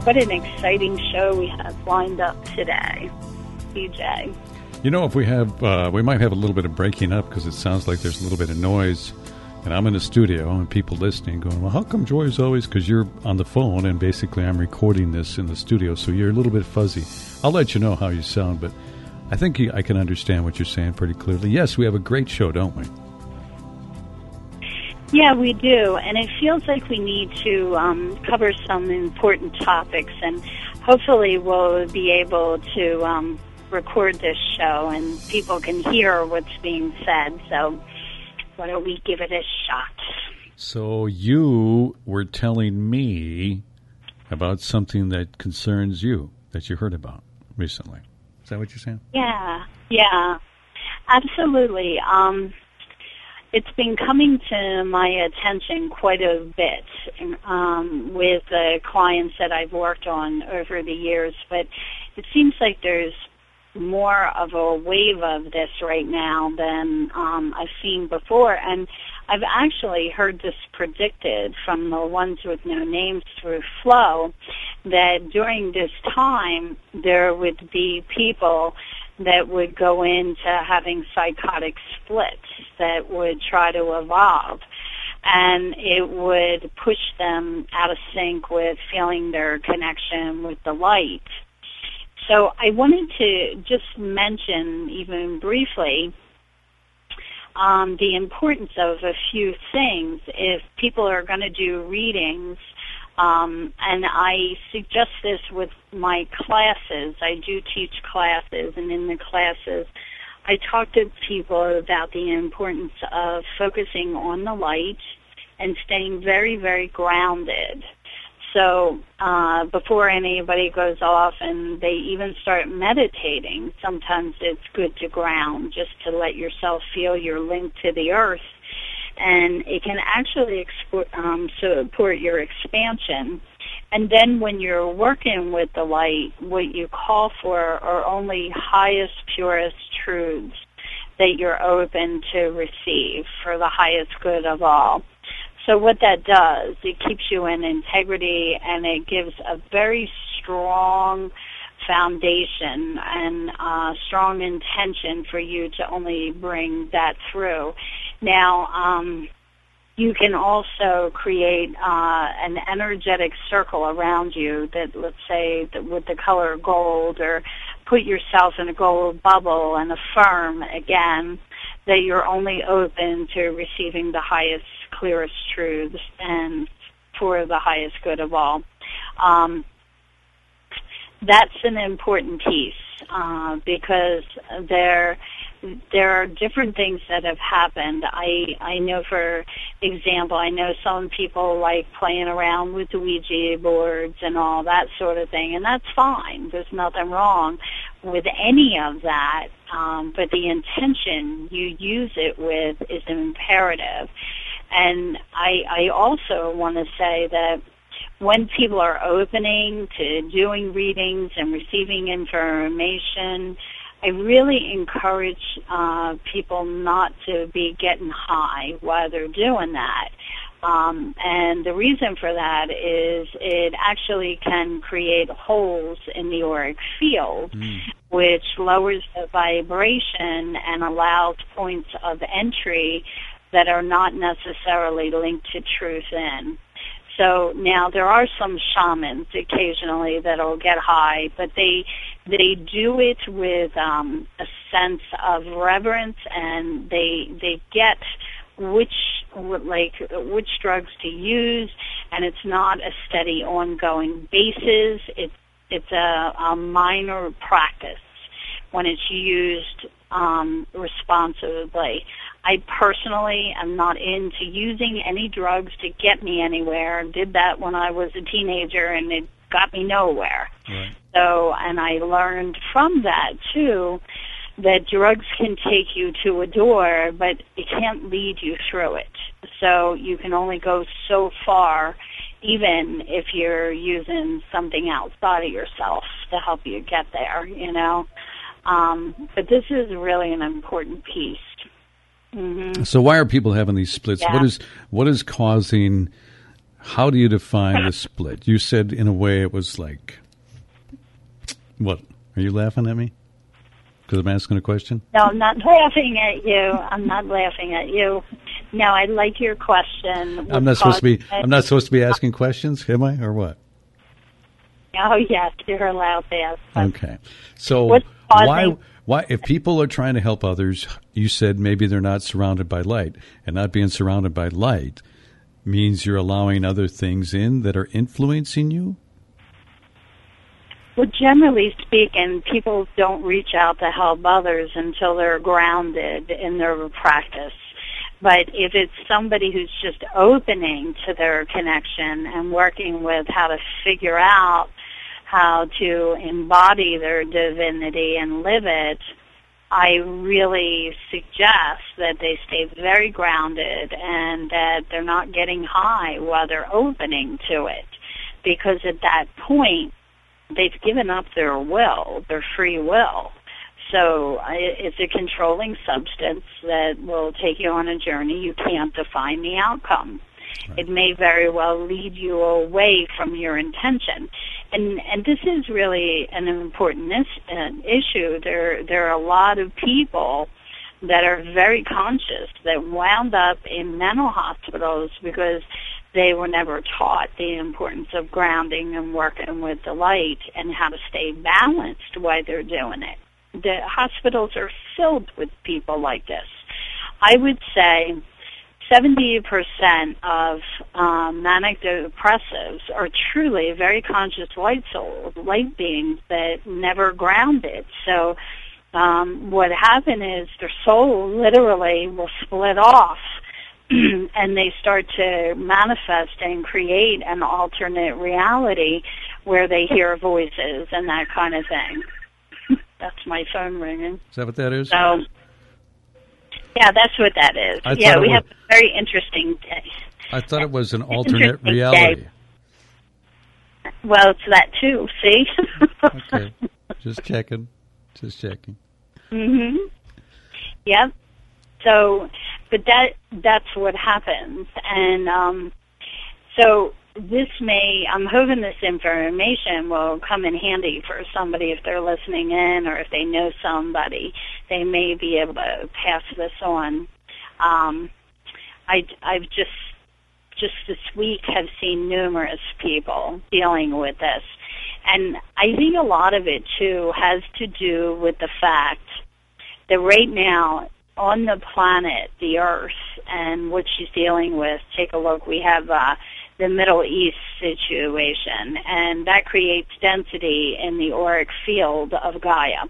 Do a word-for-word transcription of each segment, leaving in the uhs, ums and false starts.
what an exciting show we have lined up today, D J. You know, if we have, uh, we might have a little bit of breaking up because it sounds like there's a little bit of noise. And I'm in the studio and people listening going, well, how come Joy is always, because you're on the phone and basically I'm recording this in the studio, so you're a little bit fuzzy. I'll let you know how you sound, but I think you, I can understand what you're saying pretty clearly. Yes, we have a great show, don't we? Yeah, we do, and it feels like we need to um, cover some important topics, and hopefully we'll be able to um, record this show and people can hear what's being said, so why don't we give it a shot? So you were telling me about something that concerns you, that you heard about recently. Is that what you're saying? Yeah, yeah, absolutely. Um, it's been coming to my attention quite a bit um, with the clients that I've worked on over the years, but it seems like there's more of a wave of this right now than um, I've seen before, and I've actually heard this predicted from the ones with no names through Flow, that during this time there would be people that would go into having psychotic splits that would try to evolve, and it would push them out of sync with feeling their connection with the light. So I wanted to just mention, even briefly, um, the importance of a few things if people are going to do readings. Um, and I suggest this with my classes. I do teach classes, and in the classes I talk to people about the importance of focusing on the light and staying very, very grounded. So uh, before anybody goes off and they even start meditating, sometimes it's good to ground just to let yourself feel you're linked to the earth. And it can actually export, um, support your expansion. And then when you're working with the light, what you call for are only highest, purest truths that you're open to receive for the highest good of all. So what that does, it keeps you in integrity, and it gives a very strong foundation and uh, strong intention for you to only bring that through. Now, um, you can also create uh, an energetic circle around you that, let's say, that with the color gold, or put yourself in a gold bubble and affirm again that you're only open to receiving the highest, clearest truths and for the highest good of all. Um, that's an important piece uh, because there there are different things that have happened. I I know, for example, I know some people like playing around with the Ouija boards and all that sort of thing, and that's fine. There's nothing wrong with any of that, um, but the intention you use it with is imperative. And I, I also want to say that when people are opening to doing readings and receiving information, I really encourage uh, people not to be getting high while they're doing that. Um, and the reason for that is it actually can create holes in the auric field, mm. which lowers the vibration and allows points of entry that are not necessarily linked to truth in. So now there are some shamans occasionally that'll get high, but they they do it with um, a sense of reverence, and they they get which like which drugs to use, and it's not a steady ongoing basis. It's it's a, a minor practice when it's used um, responsibly. I personally am not into using any drugs to get me anywhere. Did that when I was a teenager, and it got me nowhere. Right. So, and I learned from that, too, that drugs can take you to a door, but it can't lead you through it. So you can only go so far, even if you're using something outside of yourself to help you get there, you know. Um, but this is really an important piece. Mm-hmm. So why are people having these splits? Yeah. What is what is causing how do you define the split? You said in a way it was like, what? Are you laughing at me? Because I'm asking a question? No, I'm not laughing at you. I'm not laughing at you. No, I like your question. I'm not supposed to be. I'm not supposed to be asking questions, am I, or what? Oh yes, you're allowed to ask. Okay, so why? Why, if people are trying to help others, you said maybe they're not surrounded by light, and not being surrounded by light means you're allowing other things in that are influencing you? Well, generally speaking, people don't reach out to help others until they're grounded in their practice. But if it's somebody who's just opening to their connection and working with how to figure out how to embody their divinity and live it, I really suggest that they stay very grounded and that they're not getting high while they're opening to it. Because at that point, they've given up their will, their free will. So it's a controlling substance that will take you on a journey. You can't define the outcome. Right. It may very well lead you away from your intention. And and this is really an important is, uh, issue. There, there are a lot of people that are very conscious that wound up in mental hospitals because they were never taught the importance of grounding and working with the light and how to stay balanced while they're doing it. The hospitals are filled with people like this. I would say seventy percent of um, manic depressives are truly very conscious light souls, light beings that never grounded. So um, what happened is their soul literally will split off and they start to manifest and create an alternate reality where they hear voices and that kind of thing. That's my phone ringing. Is that what that is? So, yeah, that's what that is. I yeah, we was, have a very interesting day. I thought it was an alternate reality. Day. Well, it's that too, see? Okay. Just checking. Just checking. Mm-hmm. Yep. So, but that that's what happens. And um, so this may, I'm hoping this information will come in handy for somebody if they're listening in or if they know somebody. They may be able to pass this on. Um, I, I've just, just this week have seen numerous people dealing with this. And I think a lot of it, too, has to do with the fact that right now on the planet, the Earth, and what she's dealing with, take a look, we have uh, the Middle East situation, and that creates density in the auric field of Gaia.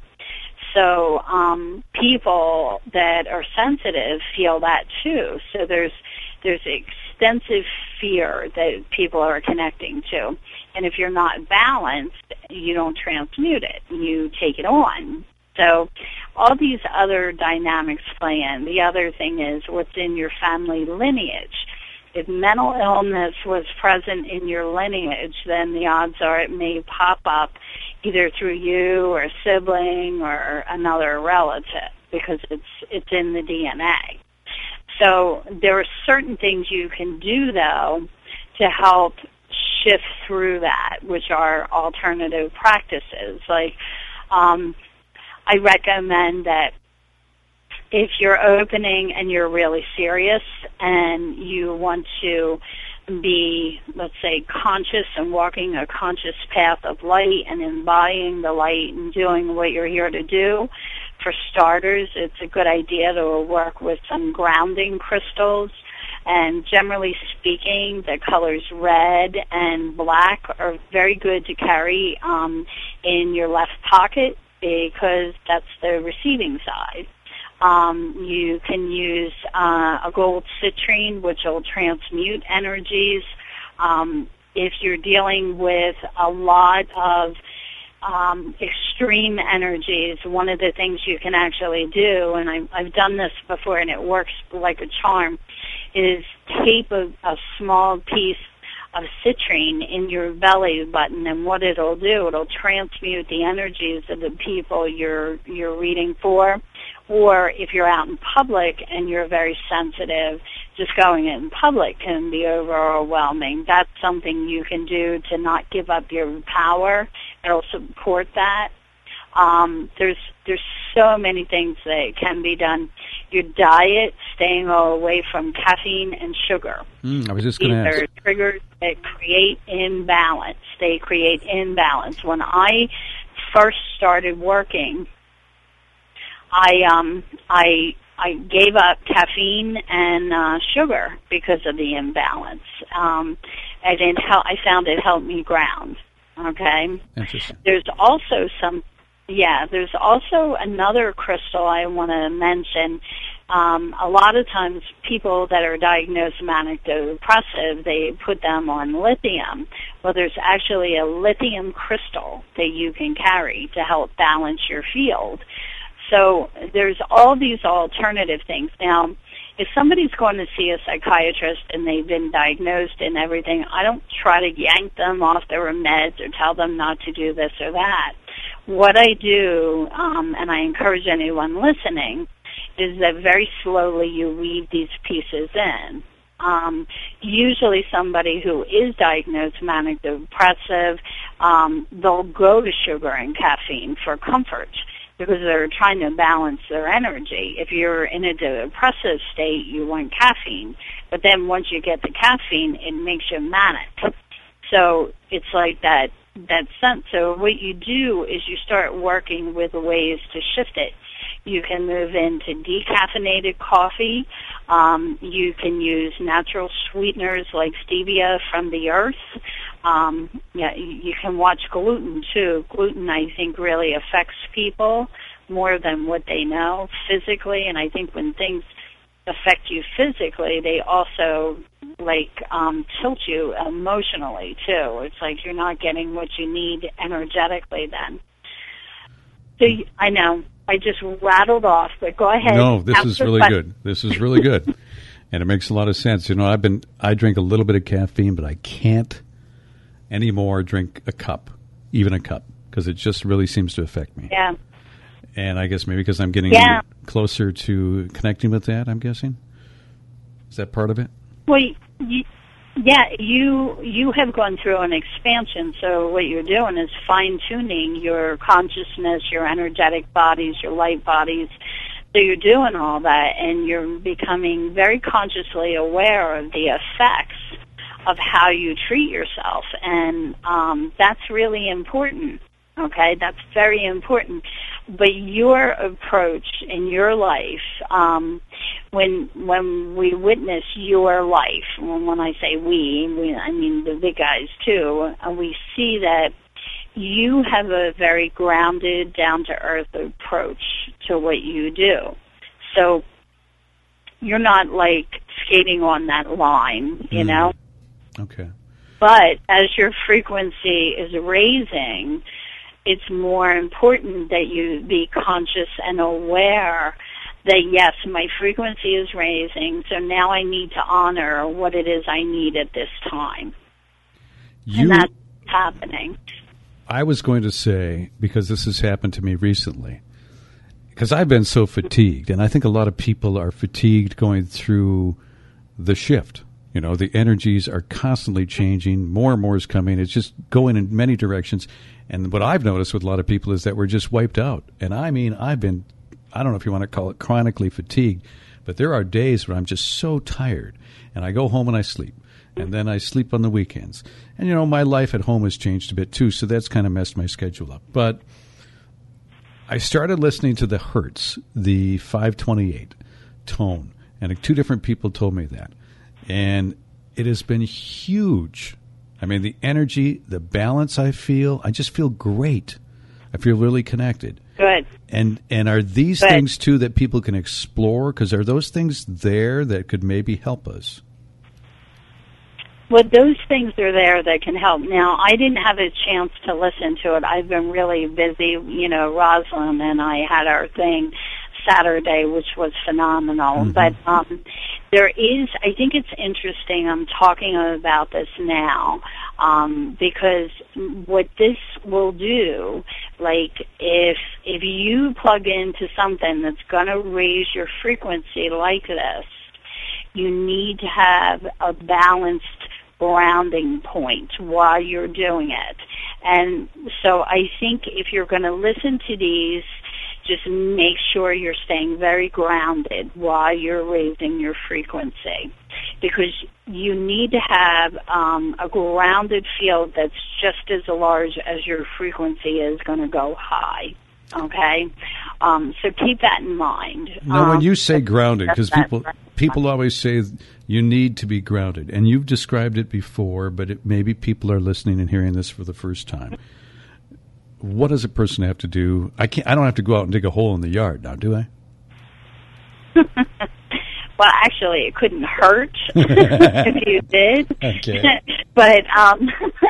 So um, people that are sensitive feel that too. So there's there's extensive fear that people are connecting to. And if you're not balanced, you don't transmute it. You take it on. So all these other dynamics play in. The other thing is what's in your family lineage. If mental illness was present in your lineage, then the odds are it may pop up either through you or a sibling or another relative because it's it's in the D N A. So there are certain things you can do, though, to help shift through that, which are alternative practices. Like um, I recommend that if you're opening and you're really serious and you want to be, let's say, conscious and walking a conscious path of light and embodying the light and doing what you're here to do, for starters, it's a good idea to work with some grounding crystals. And generally speaking, the colors red and black are very good to carry um, in your left pocket because that's the receiving side. Um, you can use uh, a gold citrine, which will transmute energies. Um, if you're dealing with a lot of um, extreme energies, one of the things you can actually do, and I, I've done this before and it works like a charm, is tape a, a small piece of citrine in your belly button, and what it'll do, it'll transmute the energies of the people you're you're reading for, Or if you're out in public and you're very sensitive, just going in public can be overwhelming. That's something you can do to not give up your power. It'll support that. Um, there's there's so many things that can be done. Your diet, staying away from caffeine and sugar. Mm, I was just going to ask. These are triggers that create imbalance. They create imbalance. When I first started working, I um I I gave up caffeine and uh, sugar because of the imbalance. Um, and it hel- I found it helped me ground. Okay. Interesting. There's also some. Yeah, there's also another crystal I want to mention. Um, a lot of times people that are diagnosed manic depressive, they put them on lithium. Well, there's actually a lithium crystal that you can carry to help balance your field. So there's all these alternative things. Now, if somebody's going to see a psychiatrist and they've been diagnosed and everything, I don't try to yank them off their meds or tell them not to do this or that. What I do, um, and I encourage anyone listening, is that very slowly you weave these pieces in. Um, usually somebody who is diagnosed manic depressive, um, they'll go to sugar and caffeine for comfort because they're trying to balance their energy. If you're in a depressive state, you want caffeine. But then once you get the caffeine, it makes you manic. So it's like that that sense. So what you do is you start working with ways to shift it. You can move into decaffeinated coffee. Um, you can use natural sweeteners like stevia from the earth. Um, yeah, you can watch gluten too. Gluten, I think, really affects people more than what they know physically. And I think when things affect you physically, they also like um, tilt you emotionally too. It's like you're not getting what you need energetically then. So you, I know I just rattled off, but go ahead. No, this is really question. good. This is really good, and it makes a lot of sense. You know, I've been I drink a little bit of caffeine, but I can't anymore drink a cup, even a cup, because it just really seems to affect me. Yeah. And I guess maybe because I'm getting yeah. closer to connecting with that, I'm guessing. Is that part of it? Well, you, yeah, you you have gone through an expansion, so what you're doing is fine-tuning your consciousness, your energetic bodies, your light bodies. So you're doing all that, and you're becoming very consciously aware of the effects of how you treat yourself, and um, that's really important. Okay, that's very important. But your approach in your life, um, when when we witness your life, when, when I say we, we, I mean the big guys too, and we see that you have a very grounded, down-to-earth approach to what you do. So you're not like skating on that line, you mm. know? Okay. But as your frequency is raising, it's more important that you be conscious and aware that, yes, my frequency is raising, so now I need to honor what it is I need at this time. You, and that's happening. I was going to say, because this has happened to me recently, because I've been so fatigued, and I think a lot of people are fatigued going through the shift. You know, the energies are constantly changing. More and more is coming. It's just going in many directions. And what I've noticed with a lot of people is that we're just wiped out. And I mean, I've been, I don't know if you want to call it chronically fatigued, but there are days where I'm just so tired. And I go home and I sleep. And then I sleep on the weekends. And, you know, my life at home has changed a bit too, so that's kind of messed my schedule up. But I started listening to the Hertz, the five twenty-eight tone. And two different people told me that. And it has been huge. I mean, the energy, the balance I feel, I just feel great. I feel really connected. Good. And and are these Good. things, too, that people can explore? Because are those things there that could maybe help us? Well, those things are there that can help. Now, I didn't have a chance to listen to it. I've been really busy. You know, Rosalind and I had our thing Saturday, which was phenomenal. Mm-hmm. But um, There is, I think it's interesting I'm talking about this now, um, because what this will do, like if if you plug into something that's going to raise your frequency like this, you need to have a balanced grounding point while you're doing it. And so I think if you're going to listen to these, just make sure you're staying very grounded while you're raising your frequency, because you need to have um, a grounded field that's just as large as your frequency is going to go high. Okay, um, so keep that in mind. Now, um, when you say grounded, because people people always say you need to be grounded, and you've described it before, but it, maybe people are listening and hearing this for the first time. What does a person have to do? I can't. I don't have to go out and dig a hole in the yard now, do I? Well, actually, it couldn't hurt if you did. Okay. But um,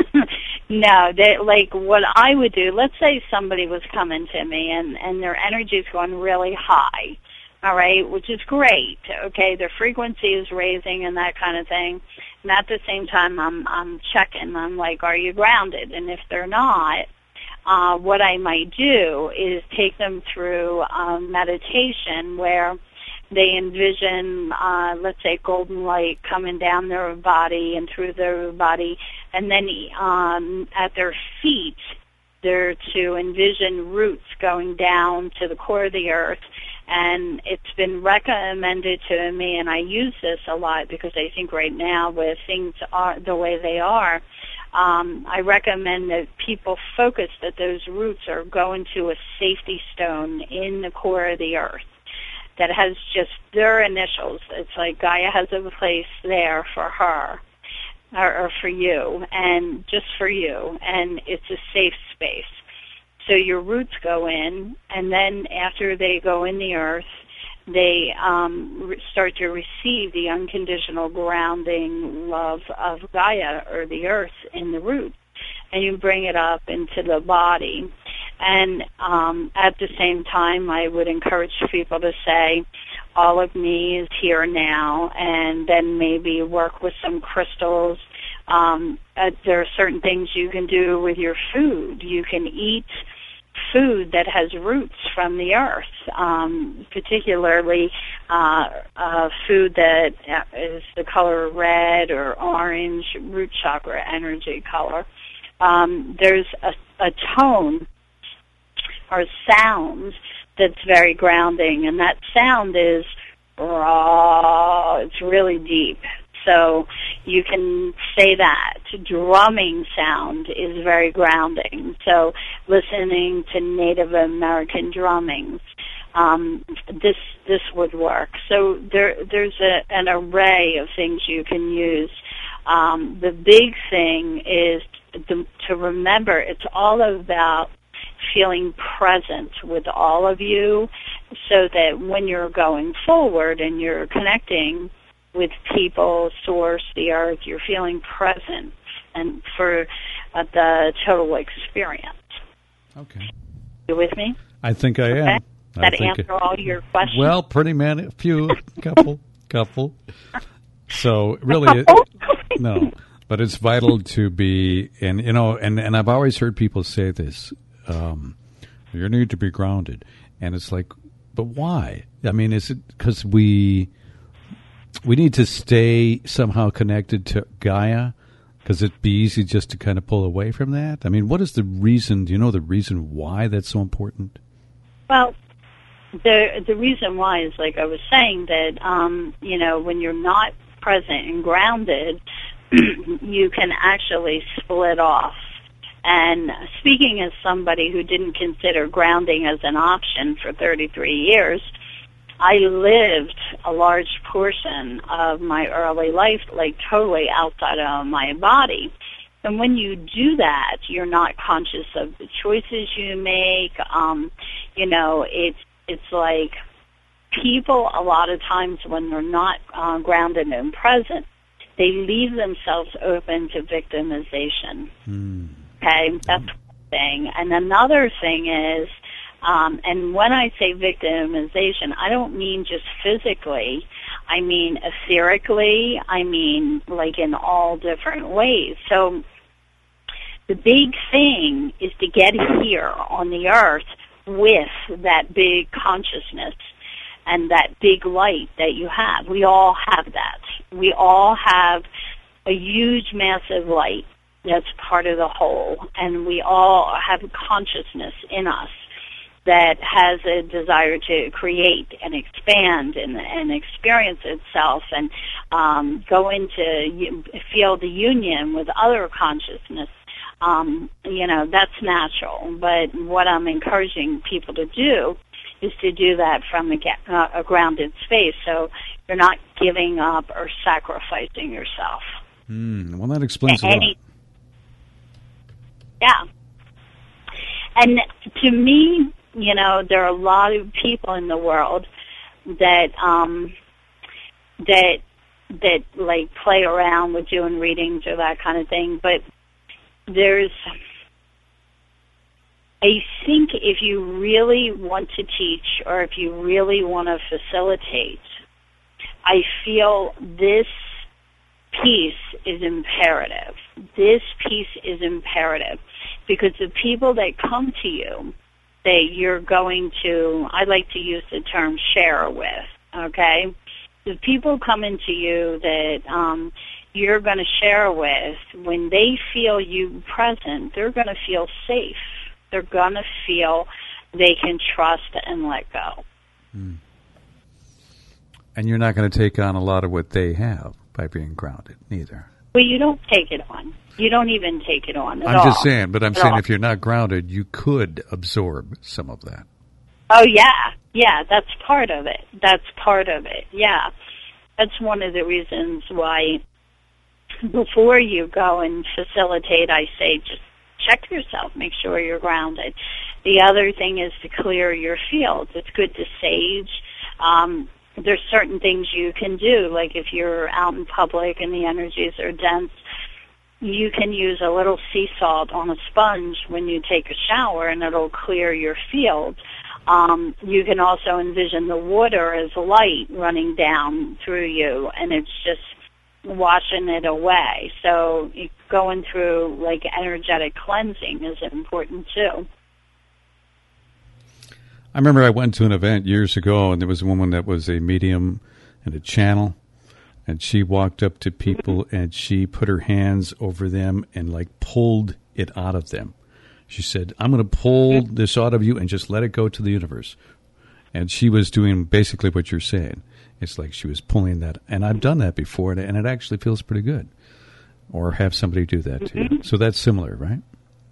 no, they, like what I would do. Let's say somebody was coming to me and and their energy is going really high. All right, which is great. Okay, their frequency is raising and that kind of thing. And at the same time, I'm I'm checking. I'm like, are you grounded? And if they're not, Uh, what I might do is take them through um, meditation where they envision, uh, let's say, golden light coming down their body and through their body, and then um, at their feet, they're to envision roots going down to the core of the earth. And it's been recommended to me, and I use this a lot because I think right now with things are the way they are, Um, I recommend that people focus that those roots are going to a safety stone in the core of the earth that has just their initials. It's like Gaia has a place there for her or, or for you and just for you, and it's a safe space. So your roots go in, and then after they go in the earth, they um, re- start to receive the unconditional grounding love of Gaia or the earth in the roots, and you bring it up into the body. And um, at the same time, I would encourage people to say, all of me is here now, and then maybe work with some crystals. Um, uh, there are certain things you can do with your food. You can eat food that has roots from the earth, um, particularly uh, uh, food that is the color red or orange, root chakra energy color. Um, there's a, a tone or sound that's very grounding, and that sound is raw. It's really deep. So you can say that. Drumming sound is very grounding. So listening to Native American drummings, um, this this would work. So there there's a, an array of things you can use. Um, the big thing is to, to remember it's all about feeling present with all of you, so that when you're going forward and you're connecting with people, source, the earth, you're feeling present and for uh, the total experience. Okay. You with me? I think I okay. am. Does that I think answer it, all your questions? Well, pretty many, a few, couple, couple. So really, it, no, but it's vital to be, and you know, and, and I've always heard people say this, um, you need to be grounded. And it's like, but why? I mean, is it because we... we need to stay somehow connected to Gaia? Because it'd be easy just to kind of pull away from that? I mean, what is the reason, do you know the reason why that's so important? Well, the the reason why is, like I was saying, that, um, you know, when you're not present and grounded, you can actually split off. And speaking as somebody who didn't consider grounding as an option for thirty-three years, I lived a large portion of my early life, like totally outside of my body. And when you do that, you're not conscious of the choices you make. Um, you know, it's it's like people a lot of times when they're not uh, grounded and present, they leave themselves open to victimization. Mm. Okay, that's one thing. And another thing is, Um, and when I say victimization, I don't mean just physically. I mean etherically, I mean like in all different ways. So the big thing is to get here on the earth with that big consciousness and that big light that you have. We all have that. We all have a huge, massive light that's part of the whole, and we all have consciousness in us that has a desire to create and expand and, and experience itself and um, go into, feel the union with other consciousness. Um, you know, that's natural. But what I'm encouraging people to do is to do that from a, uh, a grounded space, so you're not giving up or sacrificing yourself. Mm, well, that explains Any, a lot. Yeah. And to me, you know, there are a lot of people in the world that um, that that like play around with doing readings or that kind of thing, but there's, I think if you really want to teach or if you really want to facilitate, I feel this piece is imperative. This piece is imperative because the people that come to you that you're going to, I like to use the term share with, okay? The people coming to you that um, you're going to share with, when they feel you present, they're going to feel safe. They're going to feel they can trust and let go. Mm. And you're not going to take on a lot of what they have by being grounded, neither. Well, you don't take it on. You don't even take it on at I'm all. just saying, but I'm At saying all. if you're not grounded, you could absorb some of that. Oh, yeah. Yeah, that's part of it. That's part of it. Yeah. That's one of the reasons why before you go and facilitate, I say just check yourself, make sure you're grounded. The other thing is to clear your fields. It's good to sage. Um, there's certain things you can do, like if you're out in public and the energies are dense, you can use a little sea salt on a sponge when you take a shower and it'll clear your field. Um, you can also envision the water as light running down through you, and it's just washing it away. So going through like energetic cleansing is important too. I remember I went to an event years ago, and there was a woman that was a medium and a channel, and she walked up to people mm-hmm. and she put her hands over them and like pulled it out of them. She said, I'm going to pull mm-hmm. this out of you and just let it go to the universe. And she was doing basically what you're saying. It's like she was pulling that. And I've done that before, and it actually feels pretty good. Or have somebody do that mm-hmm. to you. So that's similar, right?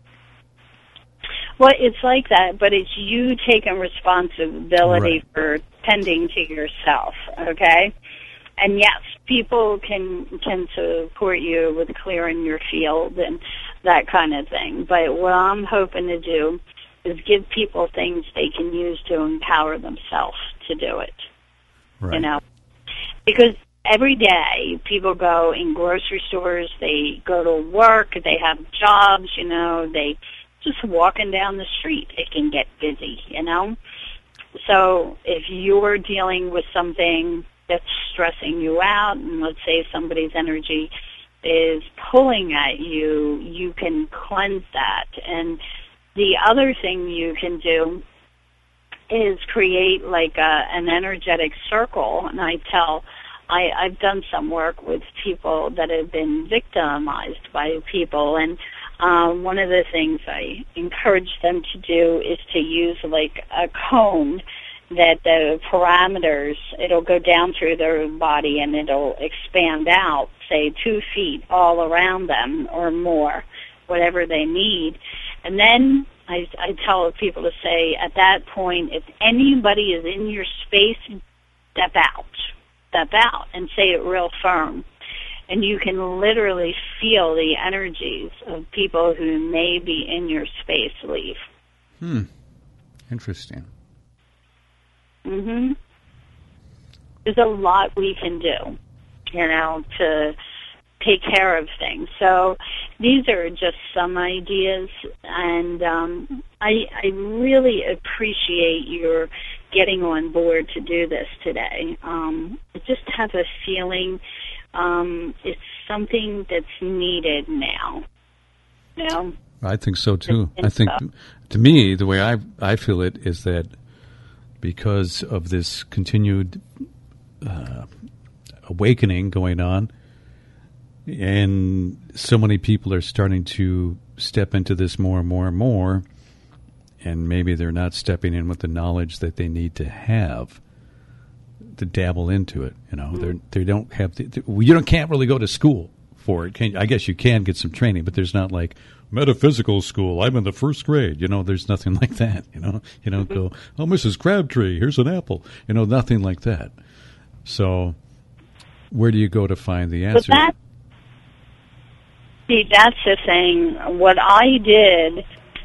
Well, it's like that, but it's you taking responsibility right. for tending to yourself, okay? And yes, people can can support you with clearing your field and that kind of thing. But what I'm hoping to do is give people things they can use to empower themselves to do it. Right. You know, because every day people go in grocery stores, they go to work, they have jobs, you know, they just walking down the street, it can get busy, you know. So if you're dealing with something that's stressing you out, and let's say somebody's energy is pulling at you, you can cleanse that. And the other thing you can do is create like a, an energetic circle. And I tell, I, I've done some work with people that have been victimized by people, and uh, one of the things I encourage them to do is to use like a cone that the parameters, it'll go down through their body and it'll expand out, say two feet all around them or more, whatever they need. And then I, I tell people to say, at that point, if anybody is in your space, step out. Step out and say it real firm. And you can literally feel the energies of people who may be in your space leave. Hmm. Interesting. Mm-hmm. There's a lot we can do, you know, to take care of things. So these are just some ideas, and um, I, I really appreciate your getting on board to do this today. Um, I just have a feeling um, it's something that's needed now. You know? I think so too. I think, to me, the way I I feel it is that because of this continued uh, awakening going on, and so many people are starting to step into this more and more and more, and maybe they're not stepping in with the knowledge that they need to have to dabble into it. You know, mm-hmm. they they don't have the, the, you don't can't really go to school for it. Can, I guess you can get some training, but there's not like metaphysical school. I'm in the first grade. You know, there's nothing like that. You know, you don't mm-hmm. go, oh, Missus Crabtree, here's an apple. You know, nothing like that. So, where do you go to find the answer? That, see, that's the thing. What I did,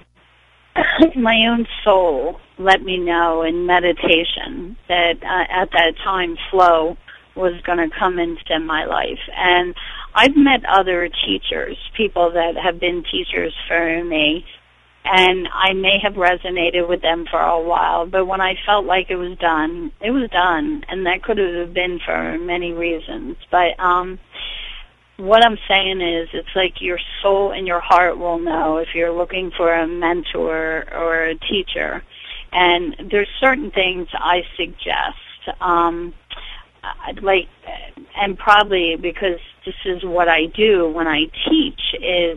my own soul let me know in meditation that uh, at that time flow was going to come into my life. And I've met other teachers, people that have been teachers for me, and I may have resonated with them for a while, but when I felt like it was done, it was done, and that could have been for many reasons. But um, what I'm saying is it's like your soul and your heart will know if you're looking for a mentor or a teacher. And there's certain things I suggest, um, like, and probably because this is what I do when I teach, is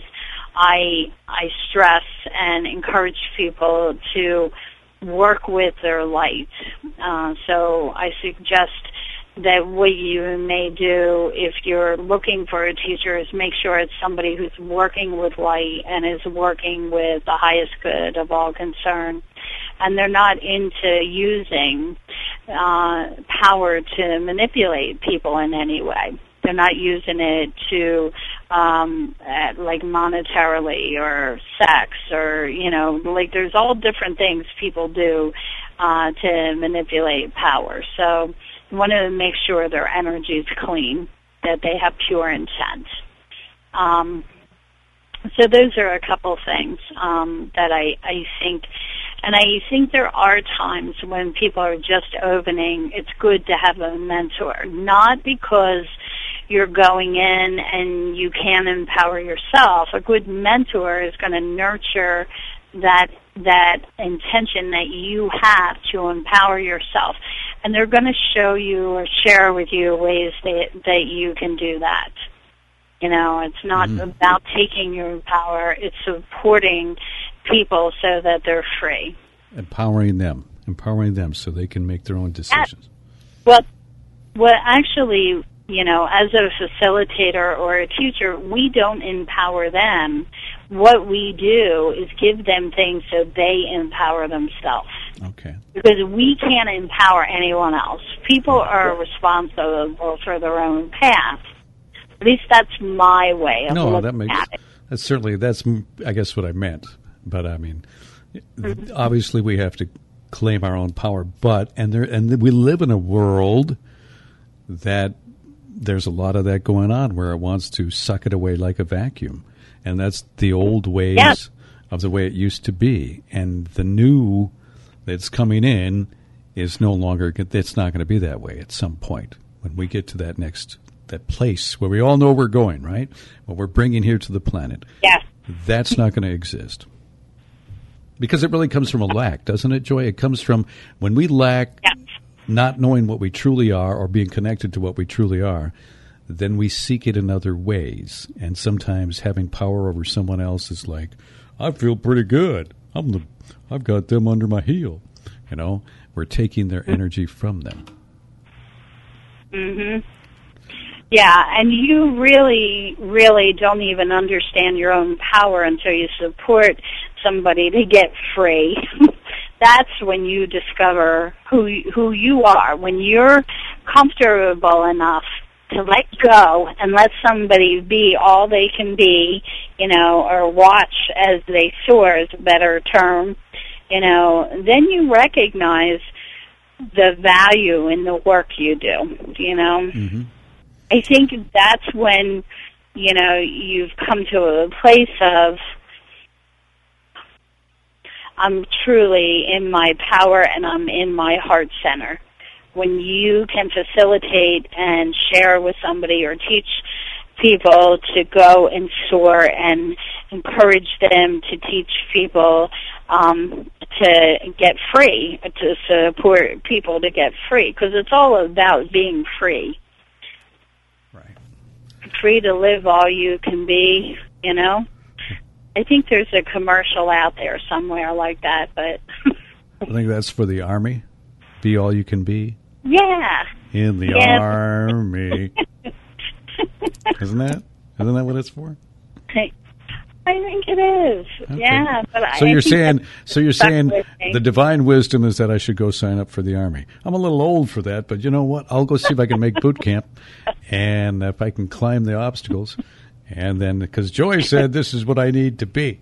I I stress and encourage people to work with their light. Uh, so I suggest that what you may do if you're looking for a teacher is make sure it's somebody who's working with light and is working with the highest good of all concern. And they're not into using uh, power to manipulate people in any way. They're not using it to, um, at, like monetarily or sex or, you know, like there's all different things people do uh, to manipulate power. So you want to make sure their energy is clean, that they have pure intent. Um, so those are a couple things um, that I, I think, and I think there are times when people are just opening, it's good to have a mentor, not because you're going in and you can empower yourself. A good mentor is going to nurture that that intention that you have to empower yourself. And they're going to show you or share with you ways that, that you can do that. You know, it's not mm-hmm. about taking your power. It's supporting people so that they're free. Empowering them. Empowering them so they can make their own decisions. Well, well, actually, you know, as a facilitator or a teacher, we don't empower them. What we do is give them things so they empower themselves. Okay. Because we can't empower anyone else. People are responsible for their own path. At least that's my way of no, looking that makes, at it. That's certainly, that's, I guess, what I meant. But, I mean, mm-hmm. obviously we have to claim our own power. But, and there, and we live in a world that there's a lot of that going on where it wants to suck it away like a vacuum. And that's the old ways yes. of the way it used to be. And the new that's coming in is no longer, it's not going to be that way at some point. When we get to that next, that place where we all know we're going, right? What we're bringing here to the planet. Yes. That's not going to exist. Because it really comes from a lack, doesn't it, Joy? It comes from when we lack yes. not knowing what we truly are or being connected to what we truly are, then we seek it in other ways. And sometimes having power over someone else is like, I feel pretty good. I'm the, I've got them under my heel. You know, we're taking their energy from them. Mm-hmm. Yeah, and you really, really don't even understand your own power until you support somebody to get free. That's when you discover who who you are. When you're comfortable enough to let go and let somebody be all they can be, you know, or watch as they soar is a better term, you know, then you recognize the value in the work you do, you know. Mm-hmm. I think that's when, you know, you've come to a place of I'm truly in my power and I'm in my heart center. When you can facilitate and share with somebody or teach people to go and soar and encourage them to teach people um, to get free, to support people to get free, because it's all about being free. Right. Free to live all you can be, you know? I think there's a commercial out there somewhere like that, but... I think that's for the Army. Be all you can be. Yeah. In the yeah. Army. Isn't that? Isn't that what it's for? I, I think it is. Okay. Yeah. But so I, you're I saying, so you're saying listening. The divine wisdom is that I should go sign up for the Army. I'm a little old for that, but you know what? I'll go see if I can make boot camp, and if I can climb the obstacles, and then because Joy said this is what I need to be.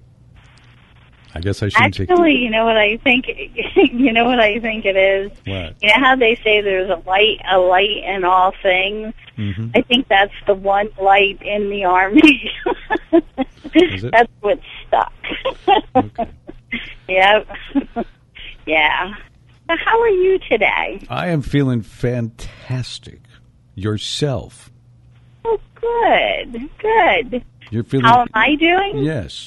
I guess I shouldn't Actually, take. Actually, you know what I think. You know what I think it is. What? You know how they say there's a light, a light in all things. Mm-hmm. I think that's the one light in the Army. Is it? That's what's stuck. Okay. Yep. Yeah. So how are you today? I am feeling fantastic. Yourself? Oh, good. Good. You're feeling. How am I doing? Yes.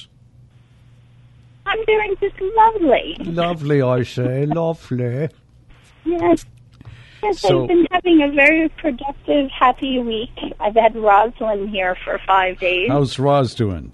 I'm doing just lovely. Lovely, I say. Lovely. Yes. Yes, So- I've been having a very productive, happy week. I've had Rosalind here for five days. How's Roz doing?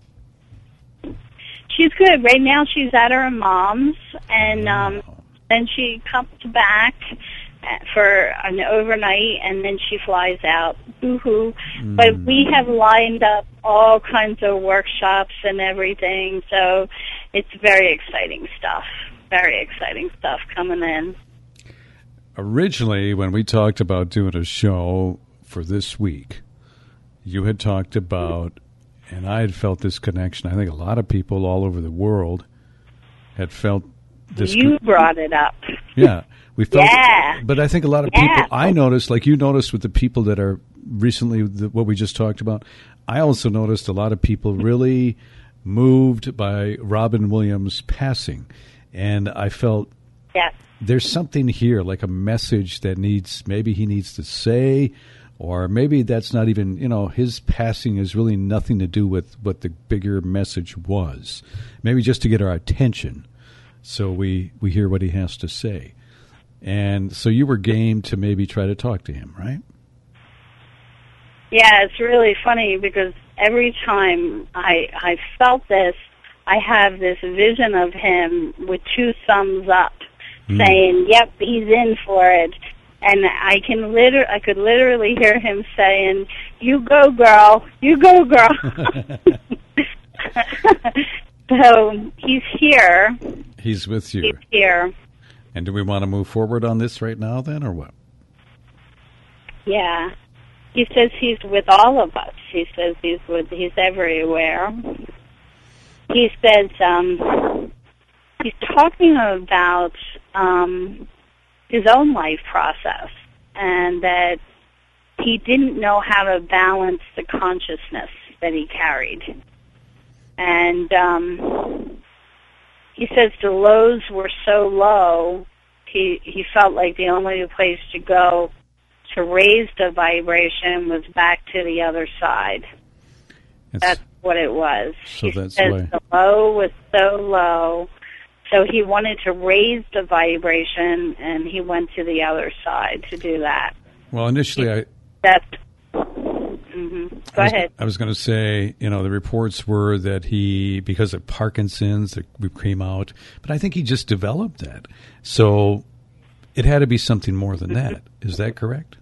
She's good. Right now she's at her mom's, and um, then she comes back for an overnight, and then she flies out. Boo-hoo. Mm. But we have lined up all kinds of workshops and everything, so it's very exciting stuff. Very exciting stuff coming in. Originally, when we talked about doing a show for this week, you had talked about, and I had felt this connection. I think a lot of people all over the world had felt this. You co- brought it up. Yeah. We felt, yeah. But I think a lot of yeah. people, I noticed, like you noticed with the people that are recently, the, what we just talked about, I also noticed a lot of people really moved by Robin Williams' passing. And I felt yes. there's something here, like a message that needs, maybe he needs to say, or maybe that's not even, you know, his passing is really nothing to do with what the bigger message was. Maybe just to get our attention so we, we hear what he has to say. And so you were game to maybe try to talk to him, right? Yeah, it's really funny because every time I I felt this, I have this vision of him with two thumbs up, mm. saying, "Yep, he's in for it." And I can liter I could literally hear him saying, "You go, girl. You go, girl." So he's here. He's with you. He's here. And do we want to move forward on this right now then, or what? Yeah. He says he's with all of us. He says he's with, he's everywhere. He says, um, he's talking about, um, his own life process, and that he didn't know how to balance the consciousness that he carried. And, um, he says the lows were so low, he he felt like the only place to go to raise the vibration was back to the other side. It's, that's what it was. So he that's says why. The low was so low, so he wanted to raise the vibration, and he went to the other side to do that. Well, initially I... That's... Mm-hmm. Go I was, ahead. I was going to say, you know, the reports were that he, because of Parkinson's, that came out, but I think he just developed that. So it had to be something more than that. Is that correct?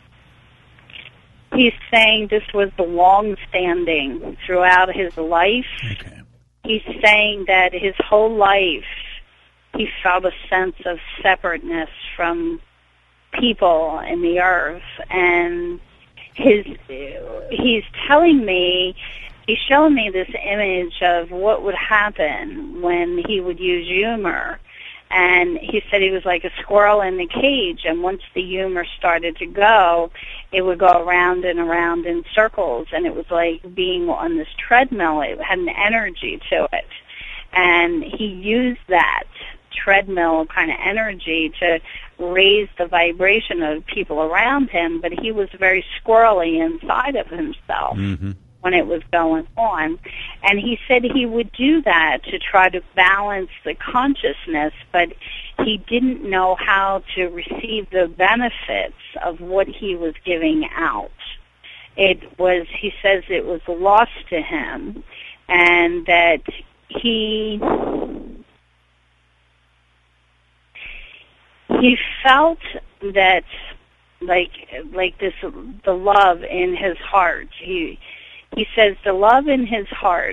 He's saying this was the long-standing throughout his life. Okay. He's saying that his whole life he felt a sense of separateness from people in the earth, and his he's telling me, he's showing me this image of what would happen when he would use humor. And he said he was like a squirrel in the cage, and once the humor started to go, it would go around and around in circles, and it was like being on this treadmill. It had an energy to it. And he used that treadmill kind of energy to raise the vibration of people around him, but he was very squirrely inside of himself mm-hmm. when it was going on. And he said he would do that to try to balance the consciousness, but he didn't know how to receive the benefits of what he was giving out. It was, he says it was lost to him, and that he he felt that like like this the love in his heart. He he says the love in his heart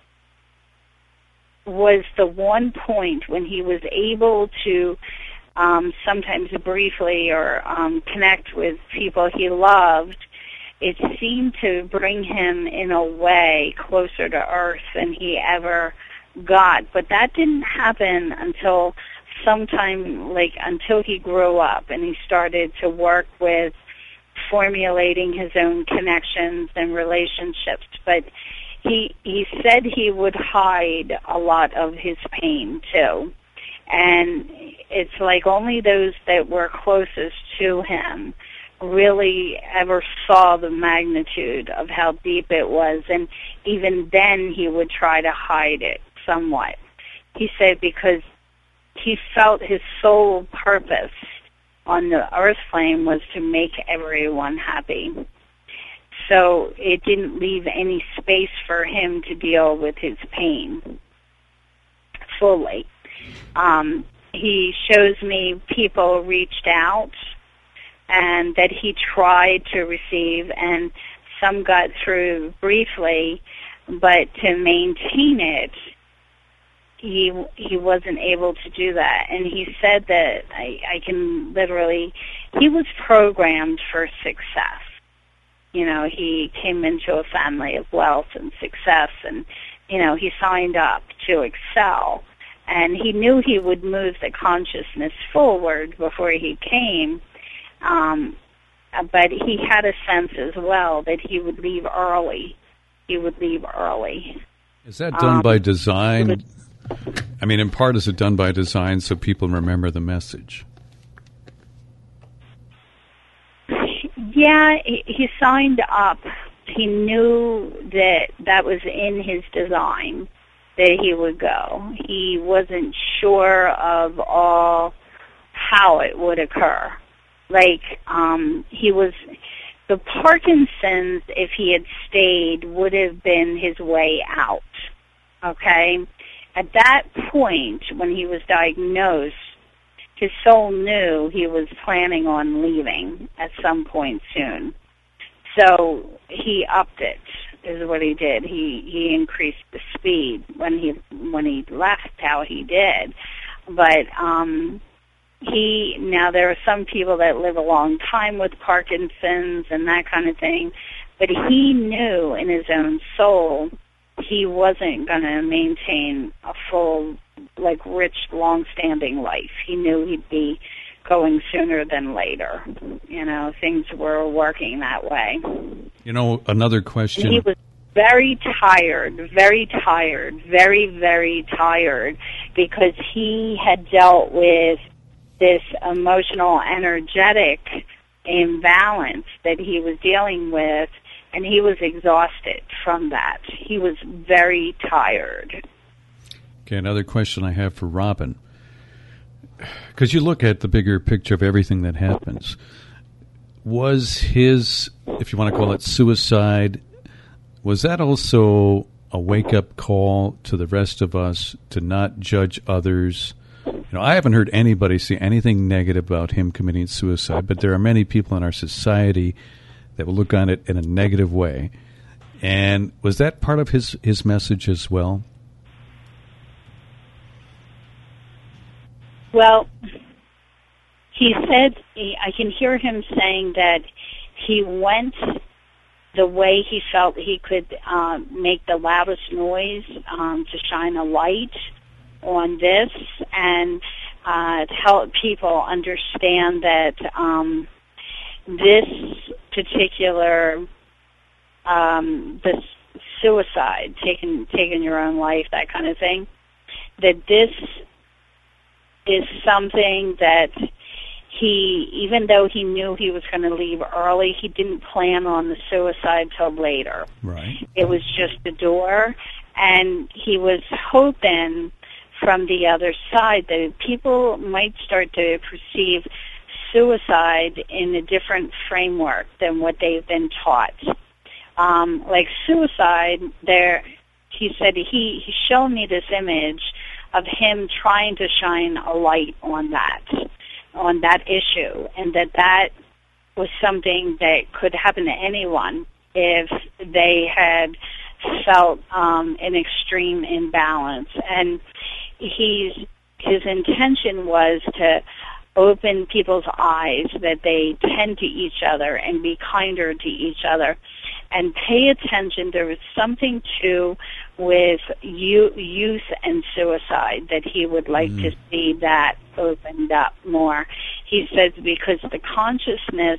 was the one point when he was able to um, sometimes briefly or um, connect with people he loved. It seemed to bring him in a way closer to earth than he ever got. But that didn't happen until sometime, like until he grew up and he started to work with formulating his own connections and relationships. But he he said he would hide a lot of his pain too. And it's like only those that were closest to him really ever saw the magnitude of how deep it was, and even then he would try to hide it somewhat. He said because he felt his sole purpose on the earth plane was to make everyone happy. So it didn't leave any space for him to deal with his pain fully. Um, he shows me people reached out and that he tried to receive, and some got through briefly, but to maintain it, he he wasn't able to do that. And he said that I, I can literally, he was programmed for success. You know, he came into a family of wealth and success, and, you know, he signed up to excel. And he knew he would move the consciousness forward before he came. Um, but he had a sense as well that he would leave early. He would leave early. Is that done um, by design? I mean, in part, is it done by design so people remember the message? Yeah, he, he signed up. He knew that that was in his design, that he would go. He wasn't sure of all how it would occur. Like, um, he was, the Parkinson's, if he had stayed, would have been his way out, okay? At that point, when he was diagnosed, his soul knew he was planning on leaving at some point soon. So he upped it, is what he did. He he increased the speed when he when he left how he did. But um he now there are some people that live a long time with Parkinson's and that kind of thing, but he knew in his own soul he wasn't going to maintain a full, like, rich, long-standing life. He knew he'd be going sooner than later. You know, things were working that way. You know, another question. And he was very tired, very tired, very, very tired, because he had dealt with this emotional, energetic imbalance that he was dealing with, and he was exhausted from that. He was very tired. Okay, another question I have for Robin. Because you look at the bigger picture of everything that happens. Was his, if you want to call it suicide, was that also a wake-up call to the rest of us to not judge others? You know, I haven't heard anybody say anything negative about him committing suicide, but there are many people in our society that will look on it in a negative way. And was that part of his, his message as well? Well, he said, I can hear him saying that he went the way he felt he could uh, make the loudest noise um, to shine a light on this and uh, to help people understand that um, this particular, um, this suicide, taking taking your own life, that kind of thing, that this is something that he, even though he knew he was going to leave early, he didn't plan on the suicide till later. Right. It was just a door, and he was hoping from the other side that people might start to perceive suicide in a different framework than what they've been taught. Um, like suicide, there, he said he, he showed me this image of him trying to shine a light on that, on that issue, and that that was something that could happen to anyone if they had felt um, an extreme imbalance. And he's his intention was to open people's eyes that they tend to each other and be kinder to each other and pay attention. There was something too with youth and suicide that he would like mm. to see that opened up more. He says because the consciousness,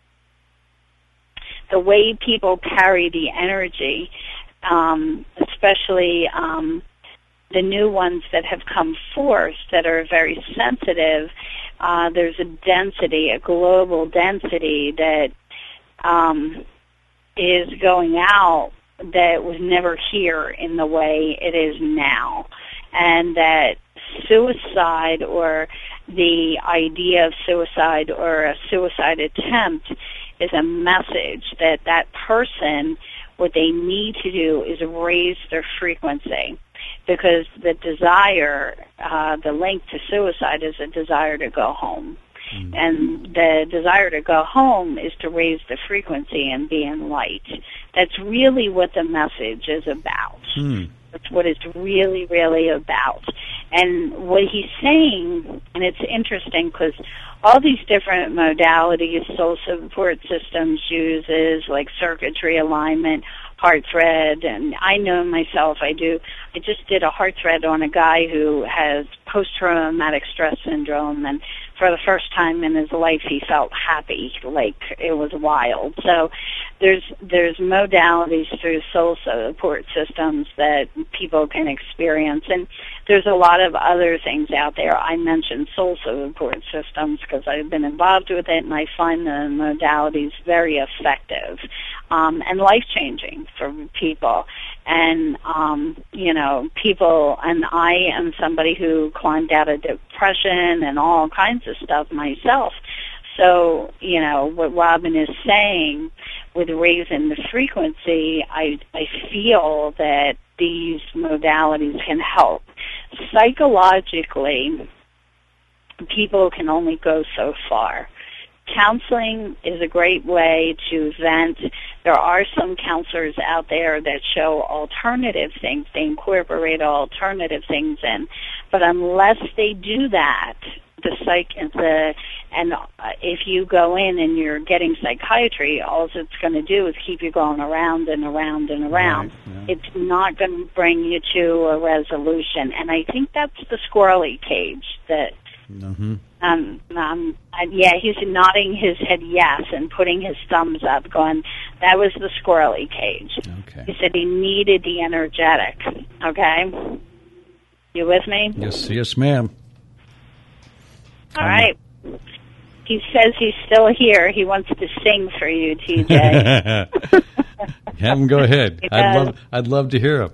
the way people carry the energy, um, especially um, the new ones that have come forth that are very sensitive, uh, there's a density, a global density that um, is going out that was never here in the way it is now. And that suicide or the idea of suicide or a suicide attempt is a message that that person, what they need to do is raise their frequency. Because the desire, uh, the link to suicide is a desire to go home. Mm. And the desire to go home is to raise the frequency and be in light. That's really what the message is about. Mm. That's what it's really, really about. And what he's saying, and it's interesting because all these different modalities, soul support systems uses, like circuitry alignment, heart thread, and I know myself, I do, I just did a heart thread on a guy who has post-traumatic stress syndrome, and for the first time in his life he felt happy, like it was wild. So there's there's modalities through soul support systems that people can experience, and there's a lot of other things out there. I mentioned soul support systems because I've been involved with it, and I find the modalities very effective um, and life-changing for people. And, um, you know, people, and I am somebody who climbed out of depression and all kinds of stuff myself. So, you know, what Robin is saying with raising the frequency, I, I feel that these modalities can help. Psychologically, people can only go so far. Counseling is a great way to vent. There are some counselors out there that show alternative things. They incorporate alternative things in. But unless they do that, the psych, the, and if you go in and you're getting psychiatry, all it's going to do is keep you going around and around and around. Right, yeah. It's not going to bring you to a resolution. And I think that's the squirrely cage that Mm-hmm. Um, um, yeah, he's nodding his head yes and putting his thumbs up, going, that was the squirrely cage. Okay. He said he needed the energetic. Okay? You with me? Yes, yes, ma'am. All um, right. He says he's still here. He wants to sing for you, T J. Have him go ahead. I'd love, I'd love to hear him.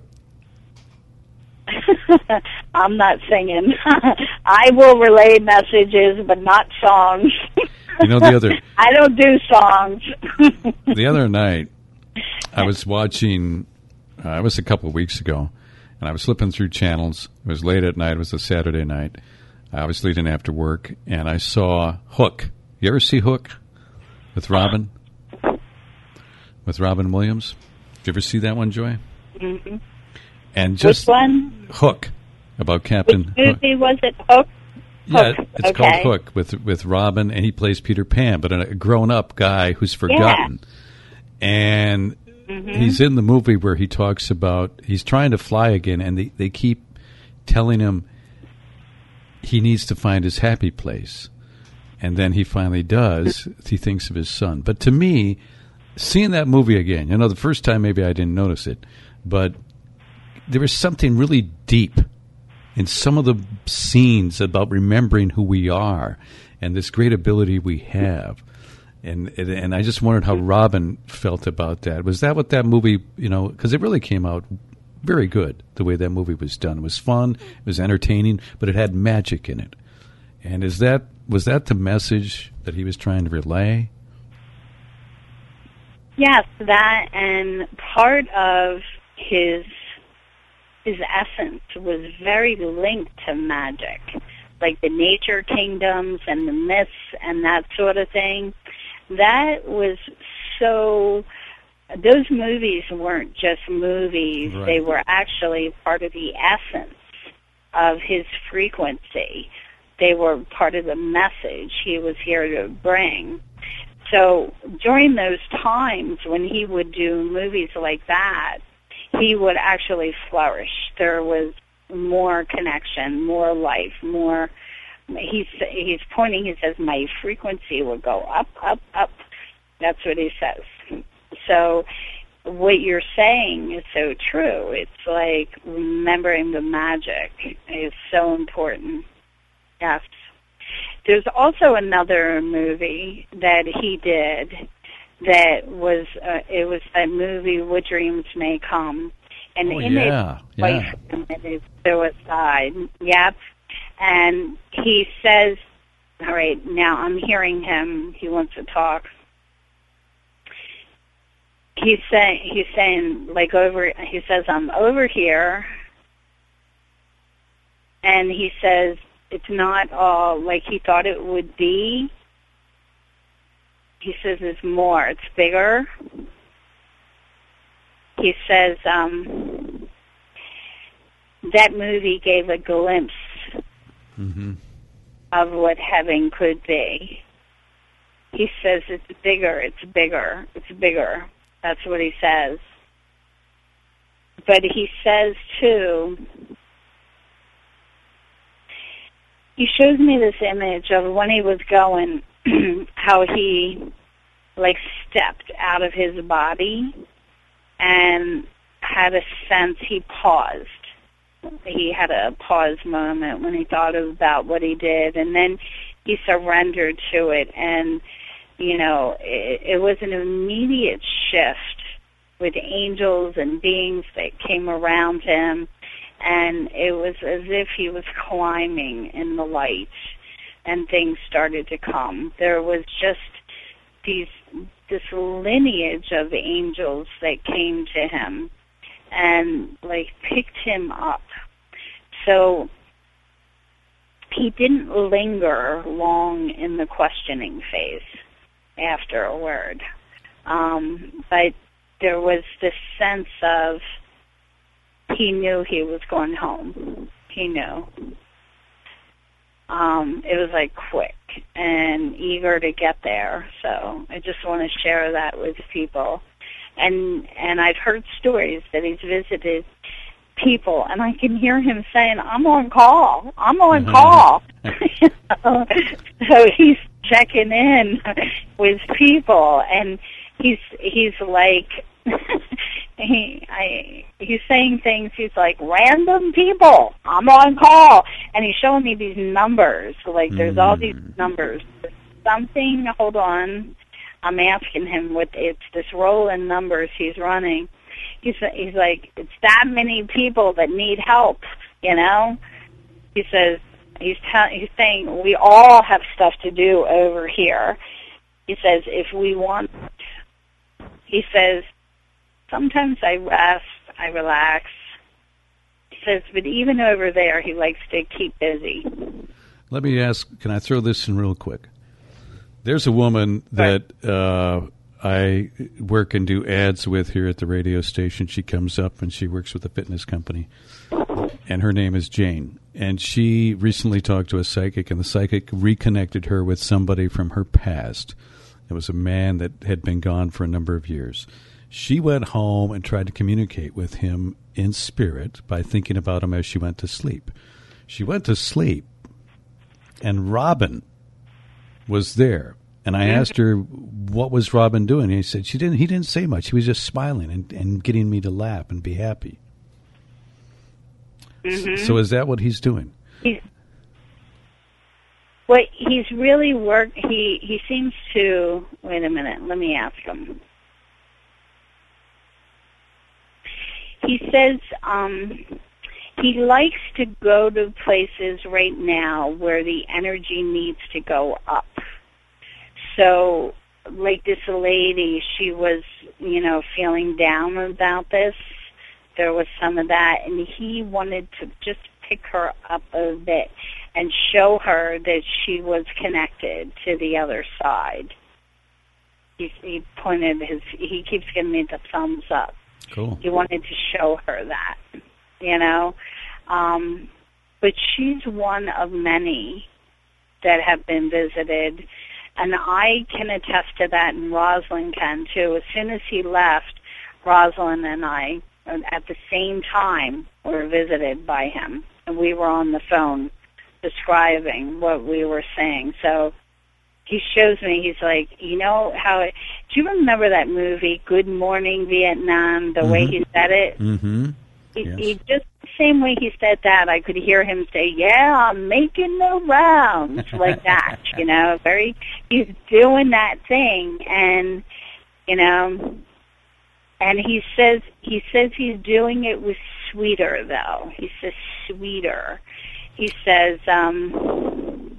I'm not singing. I will relay messages, but not songs. You know, the other... I don't do songs. The other night, I was watching... Uh, it was a couple of weeks ago, and I was flipping through channels. It was late at night. It was a Saturday night. I was leaving after work, and I saw Hook. You ever see Hook with Robin? With Robin Williams? Did you ever see that one, Joy? Mm-hmm. And just Which one? Hook, about Captain Which movie Hook. Was it? Hook? Yeah, Hook. it's okay. called Hook with with Robin, and he plays Peter Pan, but a grown-up guy who's forgotten. Yeah. And mm-hmm. he's in the movie where he talks about, he's trying to fly again, and they, they keep telling him he needs to find his happy place. And then he finally does. He thinks of his son. But to me, seeing that movie again, you know, the first time maybe I didn't notice it, but there was something really deep in some of the scenes about remembering who we are and this great ability we have. And and I just wondered how Robin felt about that. Was that what that movie, you know, because it really came out very good, the way that movie was done. It was fun, it was entertaining, but it had magic in it. And is that was that the message that he was trying to relay? Yes, that, and part of his his essence was very linked to magic, like the nature kingdoms and the myths and that sort of thing. That was so, those movies weren't just movies. Right. They were actually part of the essence of his frequency. They were part of the message he was here to bring. So during those times when he would do movies like that, he would actually flourish. There was more connection, more life, more... He's he's pointing, he says, my frequency will go up, up, up. That's what he says. So what you're saying is so true. It's like remembering the magic is so important. Yes. There's also another movie that he did that was, uh, it was that movie, What Dreams May Come. And oh, in yeah, it, yeah. wife committed suicide. Yep. And he says, all right, now I'm hearing him. He wants to talk. He's saying, he's saying, like over, he says, I'm over here. And he says, it's not all like he thought it would be. He says it's more, it's bigger. He says, um, that movie gave a glimpse Mm-hmm. of what heaven could be. He says it's bigger, it's bigger, it's bigger. That's what he says. But he says, too, he shows me this image of when he was going, how he, like, stepped out of his body and had a sense, he paused. He had a pause moment when he thought about what he did, and then he surrendered to it, and, you know, it, it was an immediate shift with angels and beings that came around him, and it was as if he was climbing in the light, and things started to come. There was just these this lineage of angels that came to him and, like, picked him up. So he didn't linger long in the questioning phase after a word. Um, but there was this sense of he knew he was going home. He knew. Um, it was, like, quick and eager to get there. So I just want to share that with people. And and I've heard stories that he's visited people, and I can hear him saying, I'm on call. I'm on call. You know? So he's checking in with people, and he's he's like, he I he's saying things, he's like, random people, I'm on call. And he's showing me these numbers, like there's mm. all these numbers. Something, hold on. I'm asking him what it's this roll in numbers he's running. He's he's like, it's that many people that need help, you know. He says he's t- he's saying we all have stuff to do over here. He says if we want. He says sometimes I rest, I relax. He says, but even over there, he likes to keep busy. Let me ask. Can I throw this in real quick? There's a woman that uh, I work and do ads with here at the radio station. She comes up and she works with a fitness company, and her name is Jane. And she recently talked to a psychic, and the psychic reconnected her with somebody from her past. It was a man that had been gone for a number of years. She went home and tried to communicate with him in spirit by thinking about him as she went to sleep. She went to sleep, and Robin was there, and I asked her what was Robin doing. And he said she didn't. He didn't say much. He was just smiling and, and getting me to laugh and be happy. Mm-hmm. So is that what he's doing? He's, well, he's really worked, he, he seems to, wait a minute, let me ask him. He says um, he likes to go to places right now where the energy needs to go up. So, like this lady, she was, you know, feeling down about this. There was some of that, and he wanted to just pick her up a bit and show her that she was connected to the other side. He, he pointed his, he keeps giving me the thumbs up. Cool. He wanted to show her that, you know. Um, but she's one of many that have been visited, and I can attest to that, and Rosalind can too. As soon as he left, Rosalind and I, at the same time, were visited by him, and we were on the phone describing what we were saying. So he shows me, he's like, you know how, it, do you remember that movie, Good Morning Vietnam, the mm-hmm. way he said it? Mm-hmm. He, yes. he just the same way he said that, I could hear him say, yeah, I'm making the rounds, like that, you know, very, he's doing that thing, and, you know, and he says, he says he's doing it with sweeter, though. He says sweeter. He says, um,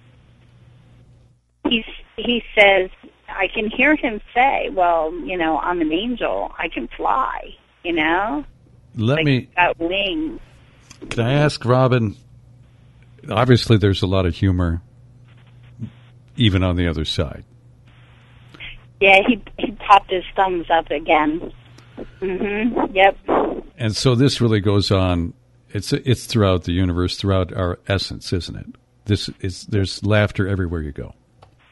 he's, he says, I can hear him say, well, you know, I'm an angel. I can fly, you know? Let like me... got wings. Can I ask Robin, obviously there's a lot of humor even on the other side. Yeah, he, he popped his thumbs up again. Mm-hmm, yep. And so this really goes on. It's it's throughout the universe, throughout our essence, isn't it? This is there's laughter everywhere you go.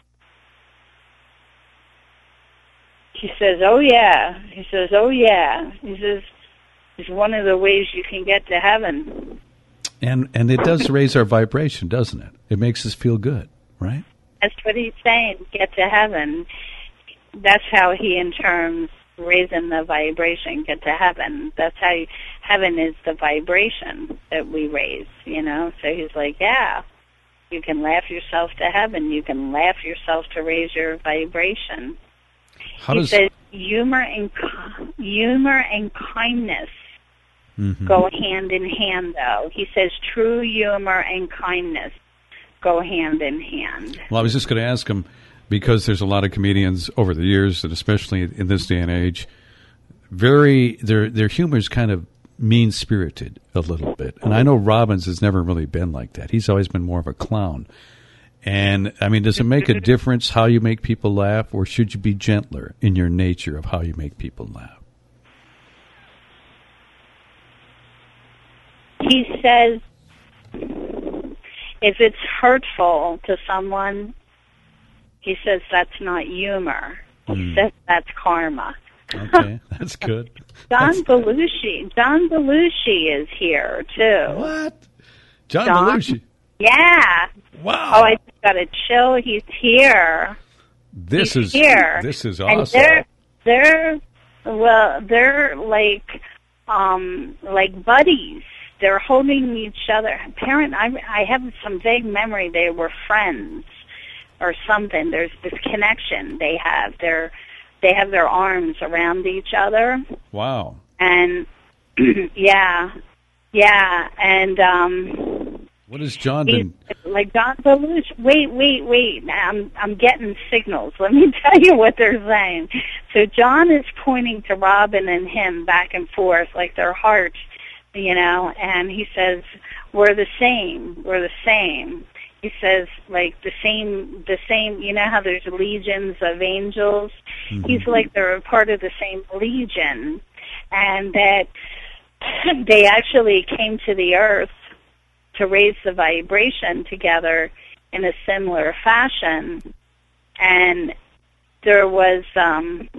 He says, "Oh yeah." He says, "Oh yeah." He says, "It's one of the ways you can get to heaven." And and it does raise our vibration, doesn't it? It makes us feel good, right? That's what he's saying. Get to heaven. That's how he, in terms, raising the vibration, get to heaven. That's how you, heaven is the vibration that we raise, you know? So he's like, yeah, you can laugh yourself to heaven. You can laugh yourself to raise your vibration. How he does... says humor and, humor and kindness mm-hmm. go hand in hand, though. He says true humor and kindness go hand in hand. Well, I was just going to ask him, because there's a lot of comedians over the years, and especially in this day and age, very their their humor is kind of mean-spirited a little bit. And I know Robbins has never really been like that. He's always been more of a clown. And, I mean, does it make a difference how you make people laugh, or should you be gentler in your nature of how you make people laugh? He says if it's hurtful to someone, he says that's not humor. He mm. says that's karma. Okay, that's good. John that's... Belushi. John Belushi is here, too. What? John, John Belushi? Yeah. Wow. Oh, I just got a chill. He's here. This He's is here. This is and awesome. They're, they're, well, they're like, um, like buddies. They're holding each other. Parent, I, I have some vague memory they were friends or something. There's this connection they have. They're, they have their arms around each other. Wow. And, yeah, yeah, and, um... What has John been... Like John Belushi. Wait, wait, wait. I'm, I'm getting signals. Let me tell you what they're saying. So John is pointing to Robin and him back and forth like their hearts, you know, and he says, we're the same. We're the same. He says, like, the same, the same, you know how there's legions of angels? Mm-hmm. He's like they're a part of the same legion, and that they actually came to the earth to raise the vibration together in a similar fashion. And there was, um,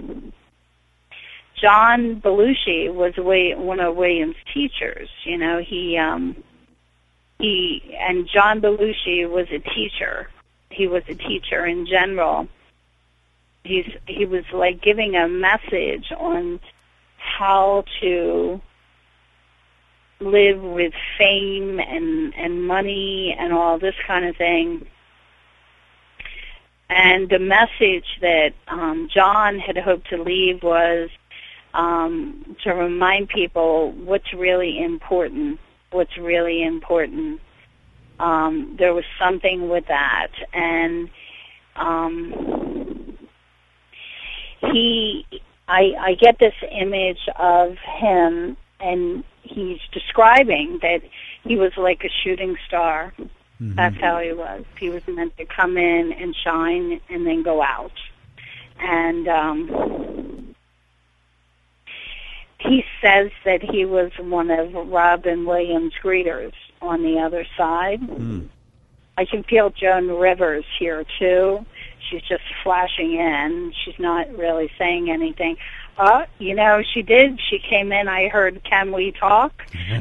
John Belushi was one of William's teachers, you know, he, um, He and John Belushi was a teacher. He was a teacher in general. He's he was like giving a message on how to live with fame and, and money and all this kind of thing. And the message that um, John had hoped to leave was um, to remind people what's really important, what's really important. Um, there was something with that. And um, he, I, I get this image of him, and he's describing that he was like a shooting star. Mm-hmm. That's how he was. He was meant to come in and shine and then go out. And um, he says that he was one of Robin Williams' greeters on the other side. Mm. I can feel Joan Rivers here, too. She's just flashing in. She's not really saying anything. Uh, you know, she did. She came in. I heard, "Can we talk?"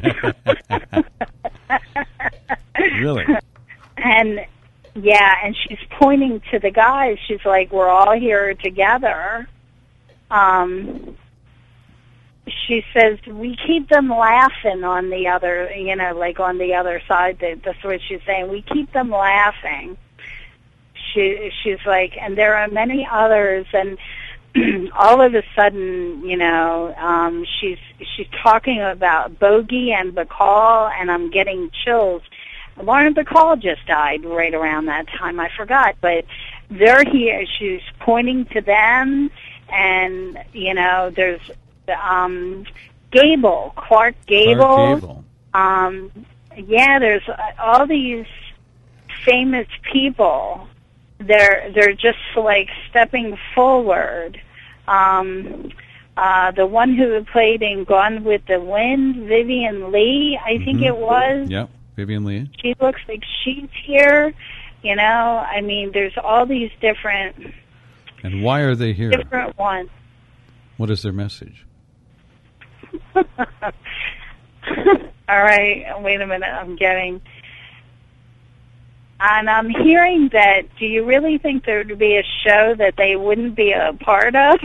Really? And, yeah, and she's pointing to the guys. She's like, "We're all here together." Um, she says, "We keep them laughing on the other, you know, like on the other side." That's what she's saying. "We keep them laughing." She, she's like, and there are many others, and all of a sudden, you know, um, she's she's talking about Bogey and Bacall, and I'm getting chills. Lauren Bacall just died right around that time. I forgot, but they're here. She's pointing to them, and you know, there's um, Gable, Clark Gable. Clark Gable. Um, yeah, there's all these famous people. They're they're just like stepping forward. Um, uh, the one who played in Gone with the Wind, Vivian Lee, I mm-hmm. think it was. Yep, Vivian Lee. She looks like she's here. You know, I mean, there's all these different. And why are they here? Different ones. What is their message? All right, wait a minute. I'm getting. And I'm hearing that, do you really think there would be a show that they wouldn't be a part of?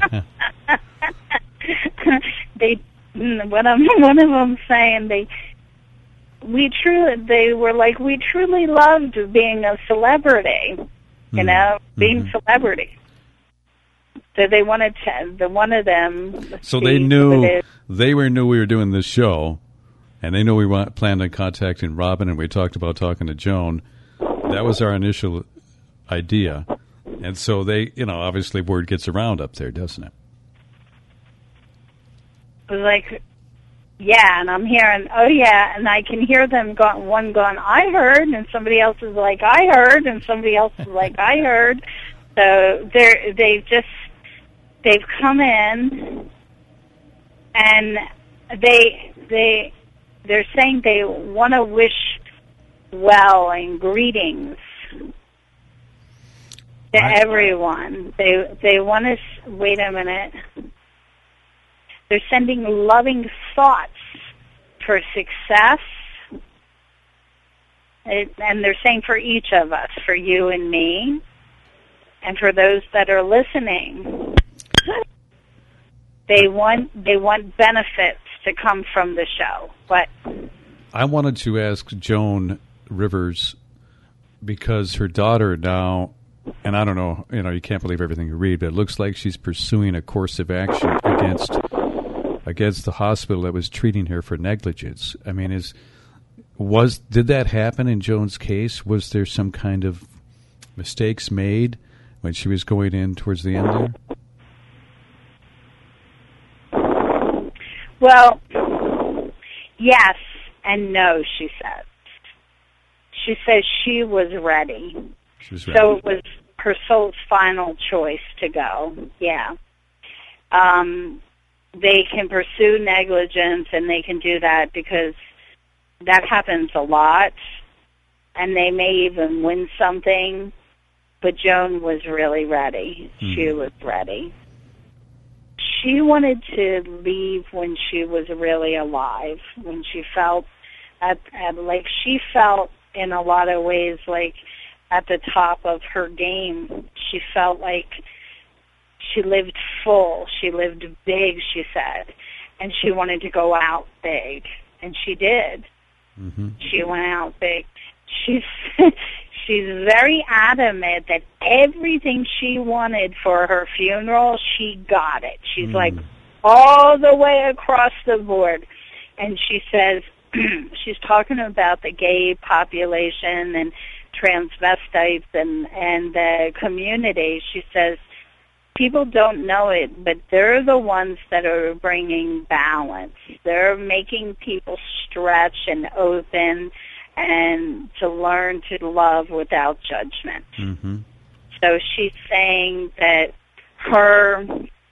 they, what I'm, one of them saying, they, we truly, they were like, we truly loved being a celebrity, you mm-hmm. know, being mm-hmm. celebrity. So they wanted to, the one of them. So they knew, they were knew we were doing this show, and they knew we want, planned on contacting Robin, and we talked about talking to Joan. That was our initial idea. And so they, you know, obviously word gets around up there, doesn't it? It was like, yeah, and I'm hearing, oh, yeah, and I can hear them going, one going, I heard, and somebody else is like, I heard, and somebody else is like, I heard. So they're, they've just, they've come in, and they, they, they're saying they want to wish well and greetings to I, everyone. They they want to, wait a minute, they're sending loving thoughts for success, it, and they're saying for each of us, for you and me, and for those that are listening. They want they want benefits to come from the show. But I wanted to ask Joan Rivers, because her daughter now, and I don't know, you know, you can't believe everything you read, but it looks like she's pursuing a course of action against against the hospital that was treating her for negligence. I mean, is was did that happen in Joan's case? Was there some kind of mistakes made when she was going in towards the end there? Well, yes and no, she said. She says she was ready. She was ready. So it was her soul's final choice to go. Yeah. Um, they can pursue negligence, and they can do that because that happens a lot, and they may even win something, but Joan was really ready. Mm. She was ready. She wanted to leave when she was really alive, when she felt, at, at like she felt in a lot of ways like at the top of her game. She felt like she lived full. She lived big, she said, and she wanted to go out big. and she did. Mm-hmm. She went out big. She's she's very adamant that everything she wanted for her funeral, she got it. She's mm. like all the way across the board. And she says, she's talking about the gay population and transvestites and, and the community. She says, people don't know it, but they're the ones that are bringing balance. They're making people stretch and open and to learn to love without judgment. Mm-hmm. So she's saying that her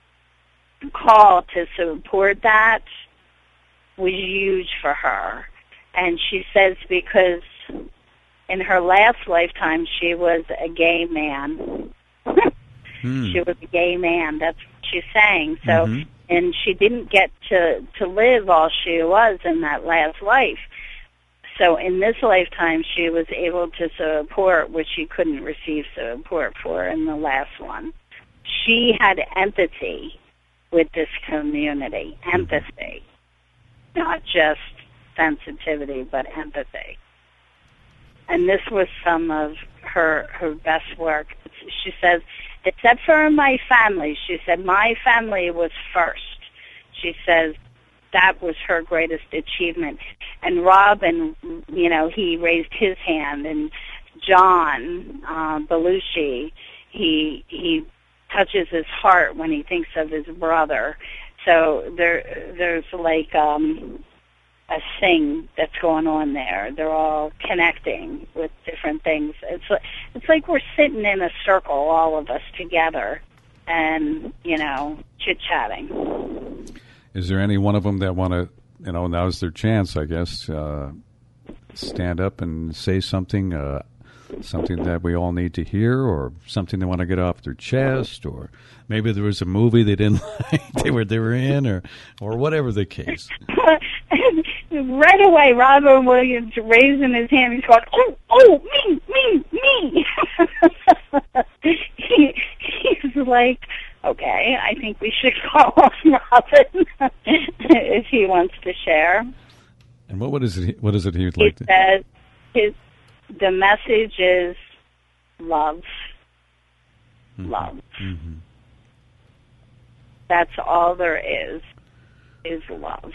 call to support that was huge for her. And she says because in her last lifetime she was a gay man. mm. She was a gay man. That's what she's saying. So, mm-hmm. and she didn't get to, to live all she was in that last life. So in this lifetime, she was able to support what she couldn't receive support for in the last one. She had empathy with this community, empathy, not just sensitivity, but empathy. And this was some of her her best work. She says, except for my family, she said, my family was first. She says, that was her greatest achievement. And Robin, you know, he raised his hand, and John uh, Belushi, he he touches his heart when he thinks of his brother. So there there's like um, a thing that's going on there. They're all connecting with different things. It's it's like we're sitting in a circle, all of us together, and you know, chit chatting. Is there any one of them that want to, you know, now's their chance, I guess, uh, stand up and say something, uh, something that we all need to hear, or something they want to get off their chest, or maybe there was a movie they didn't like, they were they were in, or or whatever the case. Right away, Robin Williams raising his hand, he's going, oh, oh, me, me, me. he, he's like, okay, I think we should call on Robin if he wants to share. And what, what is it? What is it he would like he to? Says his the message is love, mm-hmm. love. Mm-hmm. That's all there is, is love.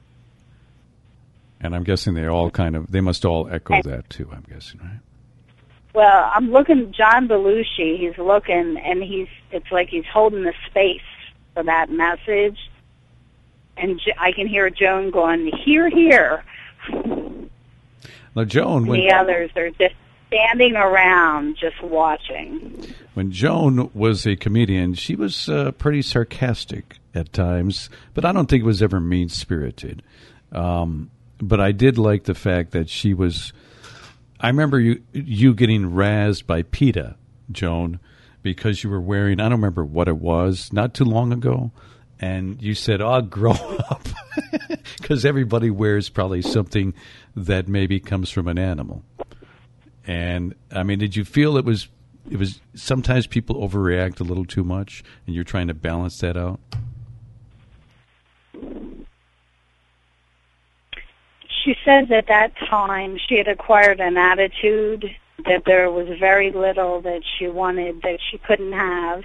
And I'm guessing they all kind of, they must all echo and, that too, I'm guessing, right? Well, I'm looking, John Belushi, he's looking, and he's, it's like he's holding the space for that message. And I can hear Joan going, hear, hear. Now, Joan... When, the others are just standing around, just watching. When Joan was a comedian, she was uh, pretty sarcastic at times, but I don't think it was ever mean-spirited. Um, but I did like the fact that she was... I remember you you getting razzed by PETA, Joan, because you were wearing, I don't remember what it was, not too long ago, and you said, oh, grow up, because everybody wears probably something that maybe comes from an animal. And, I mean, did you feel it was, it was sometimes people overreact a little too much, and you're trying to balance that out? She says at that time she had acquired an attitude that there was very little that she wanted that she couldn't have.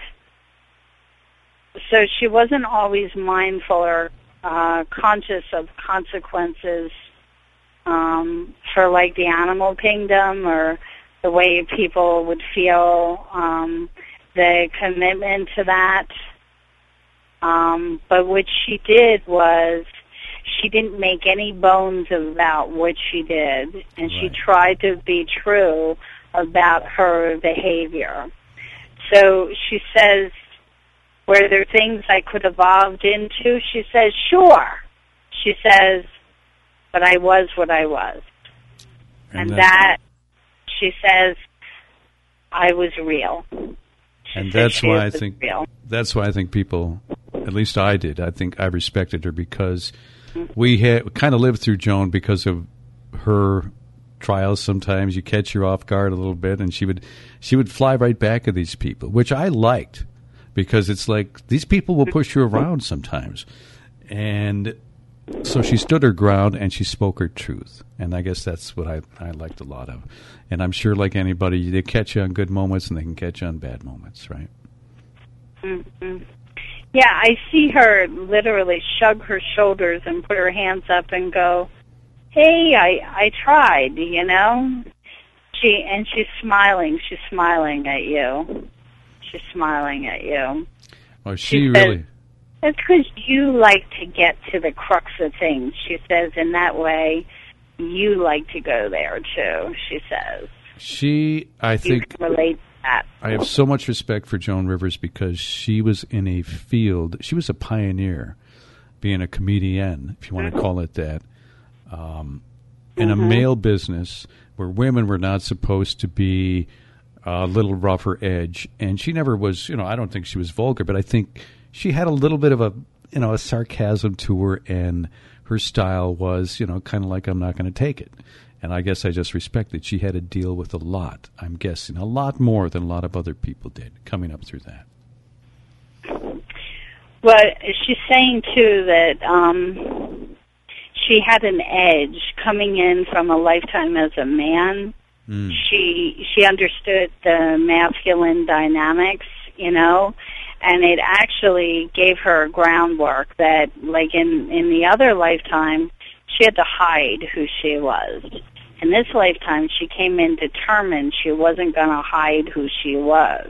So she wasn't always mindful or uh, conscious of consequences um, for like the animal kingdom or the way people would feel, um, the commitment to that. Um, but what she did was she didn't make any bones about what she did, and right. she tried to be true about her behavior. So she says, were there things I could evolve into? She says, sure. She says, but I was what I was. And, and that, she says, I was real. She and that's why I was think real. That's why I think people, at least I did, I think I respected her because we had kind of lived through Joan because of her trials. Sometimes you catch her off guard a little bit, and she would she would fly right back at these people, which I liked because it's like these people will push you around sometimes. And So she stood her ground and she spoke her truth. And I guess that's what I, I liked a lot of. And I'm sure, like anybody, they catch you on good moments and they can catch you on bad moments, right? Mm-hmm. Yeah, I see her literally shrug her shoulders and put her hands up and go, hey, I, I tried, you know? She And she's smiling. She's smiling at you. She's smiling at you. Oh, she, she really... Says, that's because you like to get to the crux of things. She says, in that way, you like to go there, too, she says. She, I think... You can relate to that. I have so much respect for Joan Rivers because she was in a field... She was a pioneer, being a comedian, if you want to call it that, um, in mm-hmm. a male business where women were not supposed to be a little rougher edge. And she never was, you know, I don't think she was vulgar, but I think... She had a little bit of a, you know, a sarcasm to her, and her style was, you know, kind of like, I'm not going to take it. And I guess I just respect that she had to deal with a lot, I'm guessing, a lot more than a lot of other people did coming up through that. Well, she's saying, too, that um, she had an edge coming in from a lifetime as a man. Mm. She she understood the masculine dynamics, you know, and it actually gave her groundwork that, like in, in the other lifetime, she had to hide who she was. In this lifetime, she came in determined she wasn't going to hide who she was.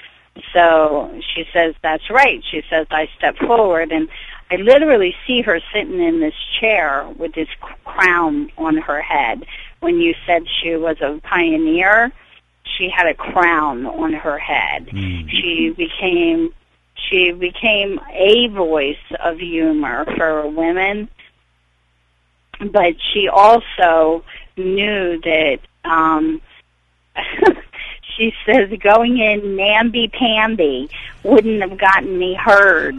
So she says, that's right. She says, I step forward, and I literally see her sitting in this chair with this crown on her head. When you said she was a pioneer, she had a crown on her head. Mm. She became she became a voice of humor for women, but she also knew that um, she says going in namby-pamby wouldn't have gotten me heard.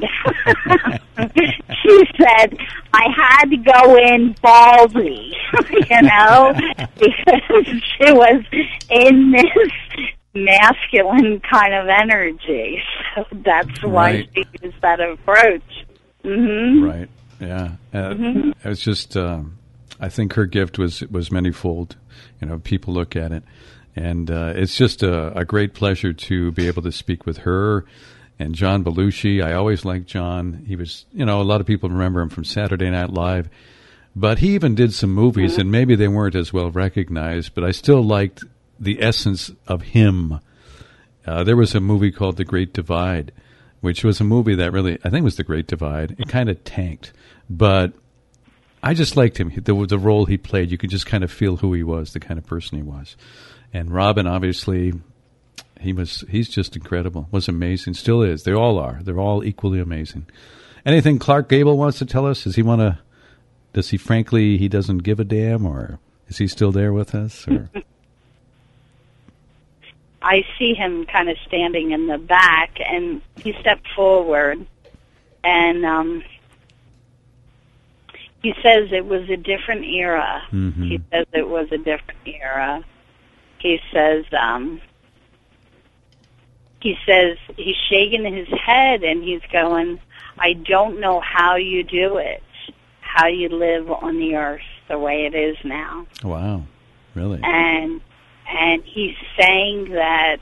She said, I had to go in ballsy, you know, because she was in this masculine kind of energy. So that's why right. she used that approach. Mm-hmm. Right, yeah. Uh, mm-hmm. It was just, um, I think her gift was, was manyfold. You know, people look at it. And uh, it's just a, a great pleasure to be able to speak with her and John Belushi. I always liked John. He was, you know, a lot of people remember him from Saturday Night Live. But he even did some movies, mm-hmm. and maybe they weren't as well recognized, but I still liked the essence of him. Uh, there was a movie called The Great Divide, which was a movie that really, I think it was The Great Divide. It kind of tanked. But I just liked him. The, the role he played, you could just kind of feel who he was, the kind of person he was. And Robin, obviously, he was, he's just incredible. Was amazing. Still is. They all are. They're all equally amazing. Anything Clark Gable wants to tell us? Does he want to, does he frankly, he doesn't give a damn, or is he still there with us? Or? I see him kind of standing in the back, and he stepped forward, and um, he says it was a different era. Mm-hmm. He says it was a different era. He says, um, he says he's shaking his head, and he's going, I don't know how you do it, how you live on the earth the way it is now. Wow, really? And and he's saying that,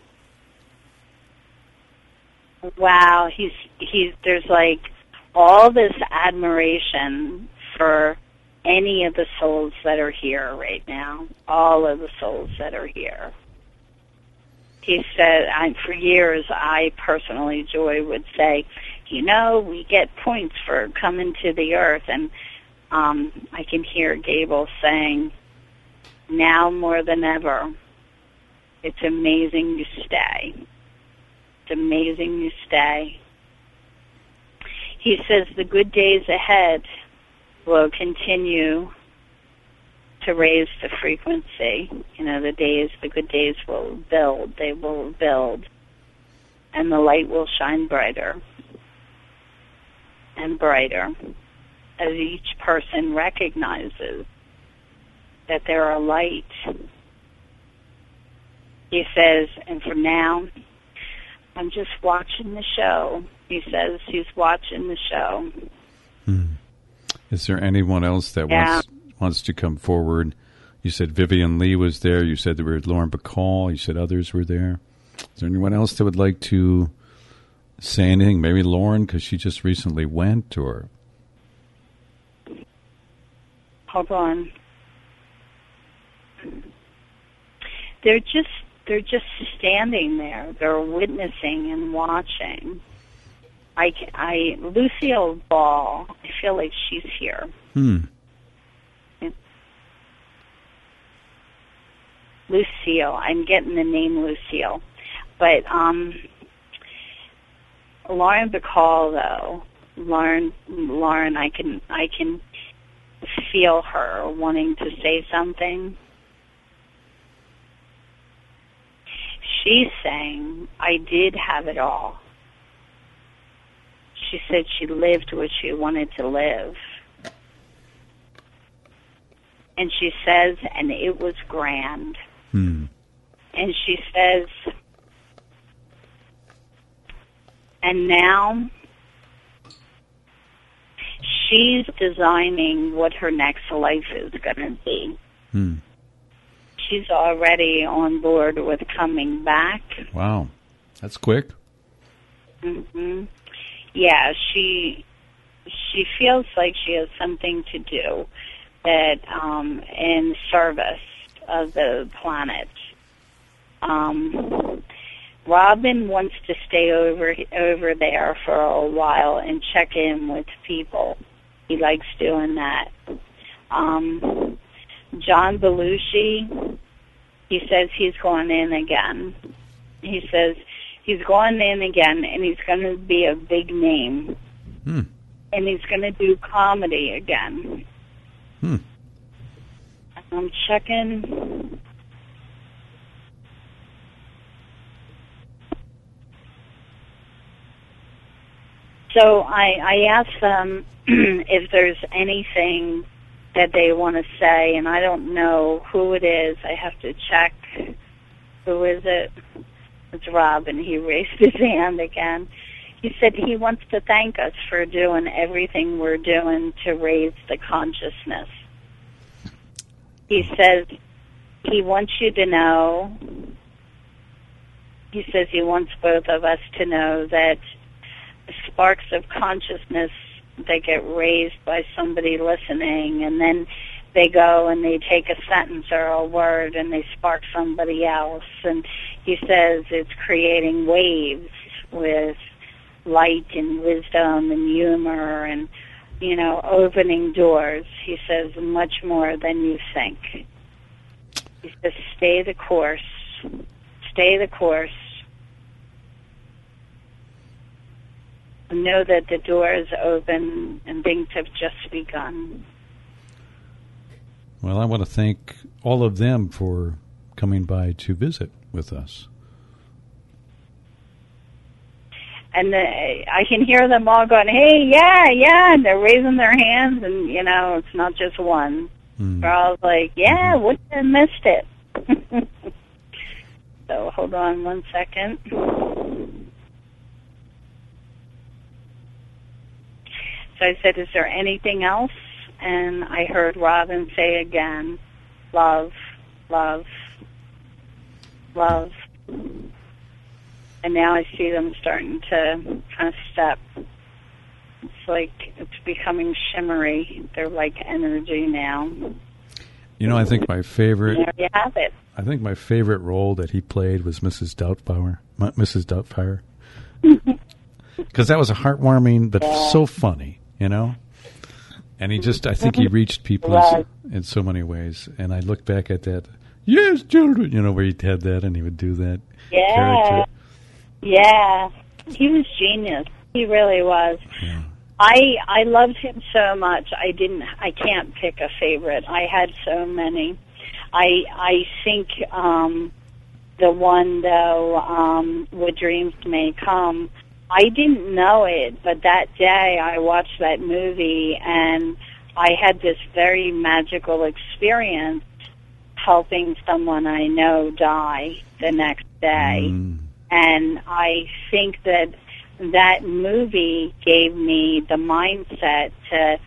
wow, he's he's there's like all this admiration for any of the souls that are here right now, all of the souls that are here. He said, I, for years, I personally, Joy, would say, you know, we get points for coming to the earth, and um, I can hear Gable saying, now more than ever, it's amazing you stay. It's amazing you stay. He says the good days ahead will continue to raise the frequency. You know, the days, the good days will build. They will build. And the light will shine brighter and brighter as each person recognizes that they're a light. He says, and for now, I'm just watching the show. He says he's watching the show. Hmm. Is there anyone else that yeah. wants wants to come forward? You said Vivian Lee was there. You said there were Lauren Bacall. You said others were there. Is there anyone else that would like to say anything? Maybe Lauren, because she just recently went, or... Hold on. They're just they're just standing there. They're witnessing and watching. I, I Lucille Ball. I feel like she's here. Hmm. Lucille. I'm getting the name Lucille, but um, Lauren Bacall though. Lauren, Lauren, I can I can feel her wanting to say something. She's saying, I did have it all. She said she lived what she wanted to live. And she says, and it was grand. Hmm. And she says, and now she's designing what her next life is going to be. Hmm. She's already on board with coming back. Wow. That's quick. Mm-hmm. Yeah, she she feels like she has something to do that um, in service of the planet. Um, Robin wants to stay over over there for a while and check in with people. He likes doing that. Um, John Belushi, he says he's going in again. He says he's going in again, and he's going to be a big name. Hmm. And he's going to do comedy again. Hmm. I'm checking. So I, I asked them if there's anything that they want to say, and I don't know who it is. I have to check. Who is it? It's Rob, and he raised his hand again. He said he wants to thank us for doing everything we're doing to raise the consciousness. He says he wants you to know, he says he wants both of us to know that sparks of consciousness that get raised by somebody listening, and then they go and they take a sentence or a word and they spark somebody else. And he says it's creating waves with light and wisdom and humor and, you know, opening doors. He says much more than you think. He says stay the course. Stay the course. Know that the door is open and things have just begun. Well, I want to thank all of them for coming by to visit with us. And the, I can hear them all going, hey, yeah, yeah, and they're raising their hands, and, you know, it's not just one. Mm. They're all like, yeah, Mm-hmm. wouldn't have missed it. So hold on one second. So I said, is there anything else? And I heard Robin say again, love, love, love. And now I see them starting to kind of step. It's like it's becoming shimmery. They're like energy now. You know, I think my favorite... There you have it. I think my favorite role that he played was Missus Doubtfire. Missus Doubtfire. Because that was a heartwarming, but yeah. so funny. You know, and he just, I think he reached people right. in, in so many ways. And I look back at that, yes, children, you know, where he had that and he would do that yeah. character. Yeah, he was genius. He really was. Yeah. I I loved him so much. I didn't. I can't pick a favorite. I had so many. I I think um, the one though, um, What Dreams May Come. I didn't know it, but that day I watched that movie and I had this very magical experience helping someone I know die the next day. Mm. And I think that that movie gave me the mindset to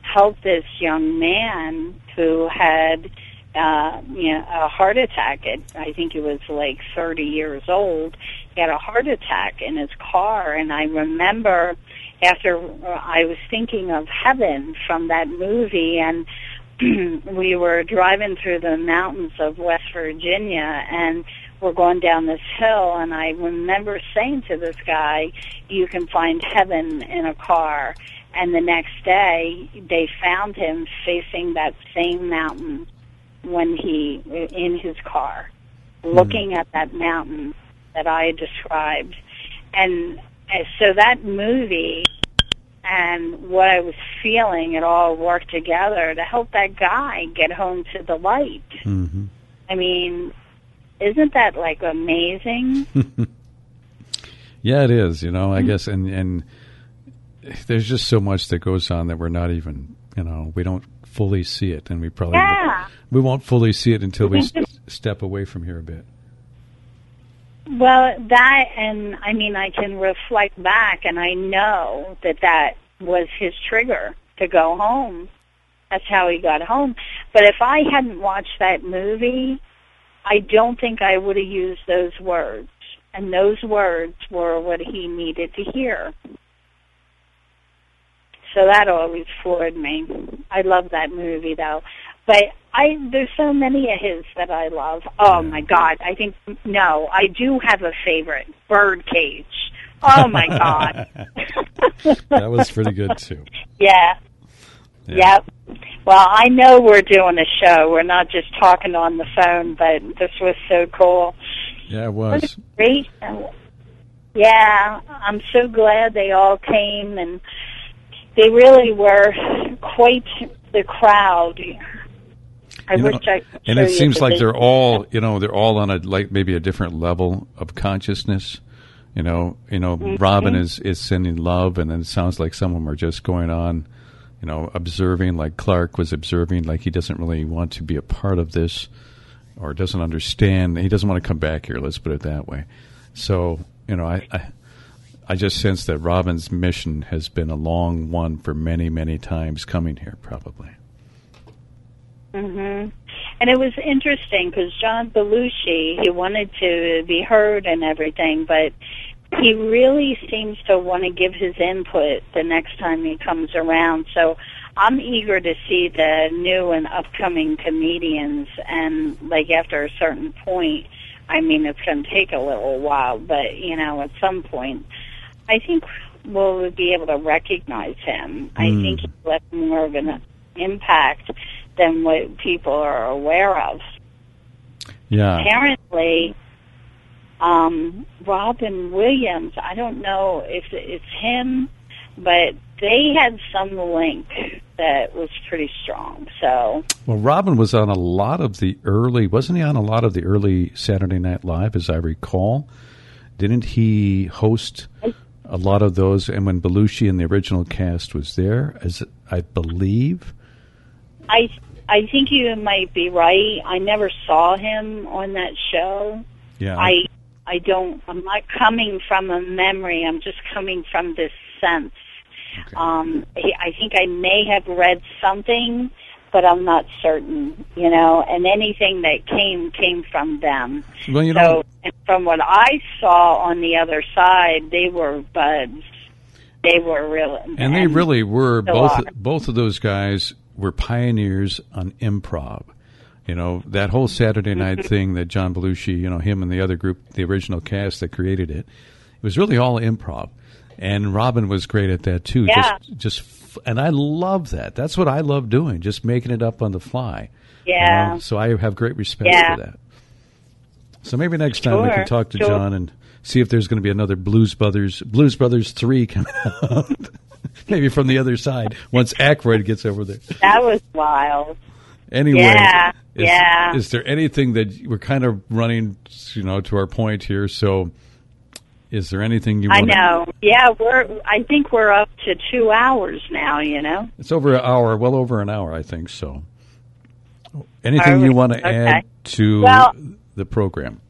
help this young man who had uh, you know, a heart attack at, I think he was like thirty years old. He had a heart attack in his car, and I remember after I was thinking of heaven from that movie, and we were driving through the mountains of West Virginia, and we're going down this hill, and I remember saying to this guy, you can find heaven in a car. And the next day, they found him facing that same mountain when he, in his car, mm. looking at that mountain that I described. And so that movie and what I was feeling, it all worked together to help that guy get home to the light. Mm-hmm. I mean, isn't that, like, amazing? Yeah, it is, you know, I guess, and, and there's just so much that goes on that we're not even, you know, we don't fully see it, and we probably yeah. we won't fully see it until we st- step away from here a bit. Well, that, and I mean, I can reflect back, and I know that that was his trigger to go home. That's how he got home. But if I hadn't watched that movie, I don't think I would have used those words. And those words were what he needed to hear. So that always floored me. I love that movie, though. But I there's so many of his that I love. Oh, my God. I think, no, I do have a favorite, Birdcage. Oh, my God. That was pretty good, too. Yeah. yeah. Yep. Well, I know we're doing a show. We're not just talking on the phone, but this was so cool. Yeah, it was. It was great. Yeah, I'm so glad they all came, and they really were quite the crowd. I you wish know, I could and show it you seems the like video. they're all, you know, they're all on a like maybe a different level of consciousness. You know, you know, Mm-hmm. Robin is, is sending love, and then it sounds like some of them are just going on, you know, observing, like Clark was observing, like he doesn't really want to be a part of this, or doesn't understand. He doesn't want to come back here. Let's put it that way. So, you know, I, I, I just sense that Robin's mission has been a long one for many, many times coming here, probably. Mhm. And it was interesting because John Belushi, he wanted to be heard and everything, but he really seems to want to give his input the next time he comes around. So I'm eager to see the new and upcoming comedians, and like after a certain point, I mean, it's going to take a little while, but you know, at some point, I think we'll be able to recognize him. Mm. I think he left more of an impact than what people are aware of. Yeah. Apparently, um, Robin Williams, I don't know if it's him, but they had some link that was pretty strong. So, well, Robin was on a lot of the early, wasn't he on a lot of the early Saturday Night Live, as I recall? Didn't he host a lot of those? And when Belushi and the original cast was there, as I believe, I I think you might be right. I never saw him on that show. Yeah, I I don't. I'm not coming from a memory. I'm just coming from this sense. Okay. Um, I think I may have read something, but I'm not certain, you know, and anything that came, came from them. Well, you so, know, and from what I saw on the other side, they were buds. They were really... And, and they really were, both are. both of those guys were pioneers on improv. You know, that whole Saturday night thing that John Belushi, you know, him and the other group, the original cast that created it, it was really all improv. And Robin was great at that too. Yeah. Just, just, and I love that. That's what I love doing, just making it up on the fly. Yeah. You know? So I have great respect yeah. for that. So maybe next time sure. we can talk to sure. John and see if there's going to be another Blues Brothers, Blues Brothers three coming out. Maybe from the other side once Aykroyd gets over there. That was wild. Anyway, yeah. is, yeah. is there anything that we're kind of running, you know, to our point here? So. Is there anything you want I know. To... Yeah, we're. I think we're up to two hours now, you know? It's over an hour, well over an hour, I think so. Anything you want to okay. add to well, the program?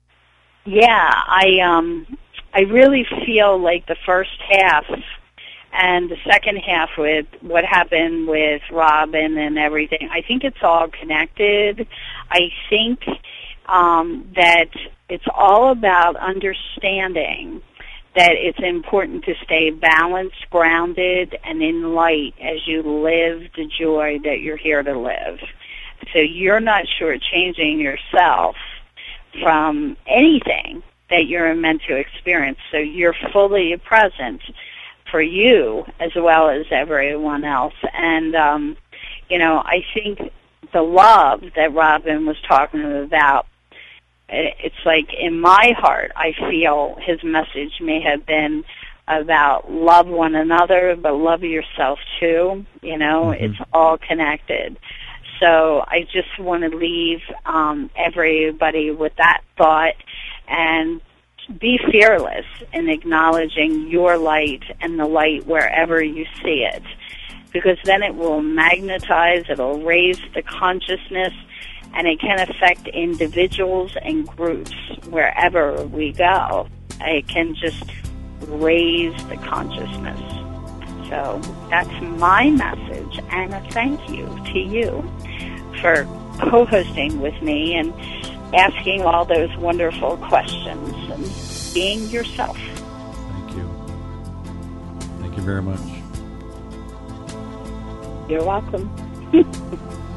Yeah, I um, I really feel like the first half and the second half with what happened with Robin and everything. I think it's all connected. I think um, that it's all about understanding that it's important to stay balanced, grounded, and in light as you live the joy that you're here to live. So you're not shortchanging yourself from anything that you're meant to experience. So you're fully present for you as well as everyone else. And, um, you know, I think the love that Robin was talking about, it's like in my heart, I feel his message may have been about love one another, but love yourself too. You know, mm-hmm. It's all connected. So I just want to leave um, everybody with that thought and be fearless in acknowledging your light and the light wherever you see it, because then it will magnetize, it'll raise the consciousness, and it can affect individuals and groups wherever we go. It can just raise the consciousness. So that's my message, and a thank you to you for co-hosting with me and asking all those wonderful questions and being yourself. Thank you. Thank you very much. You're welcome.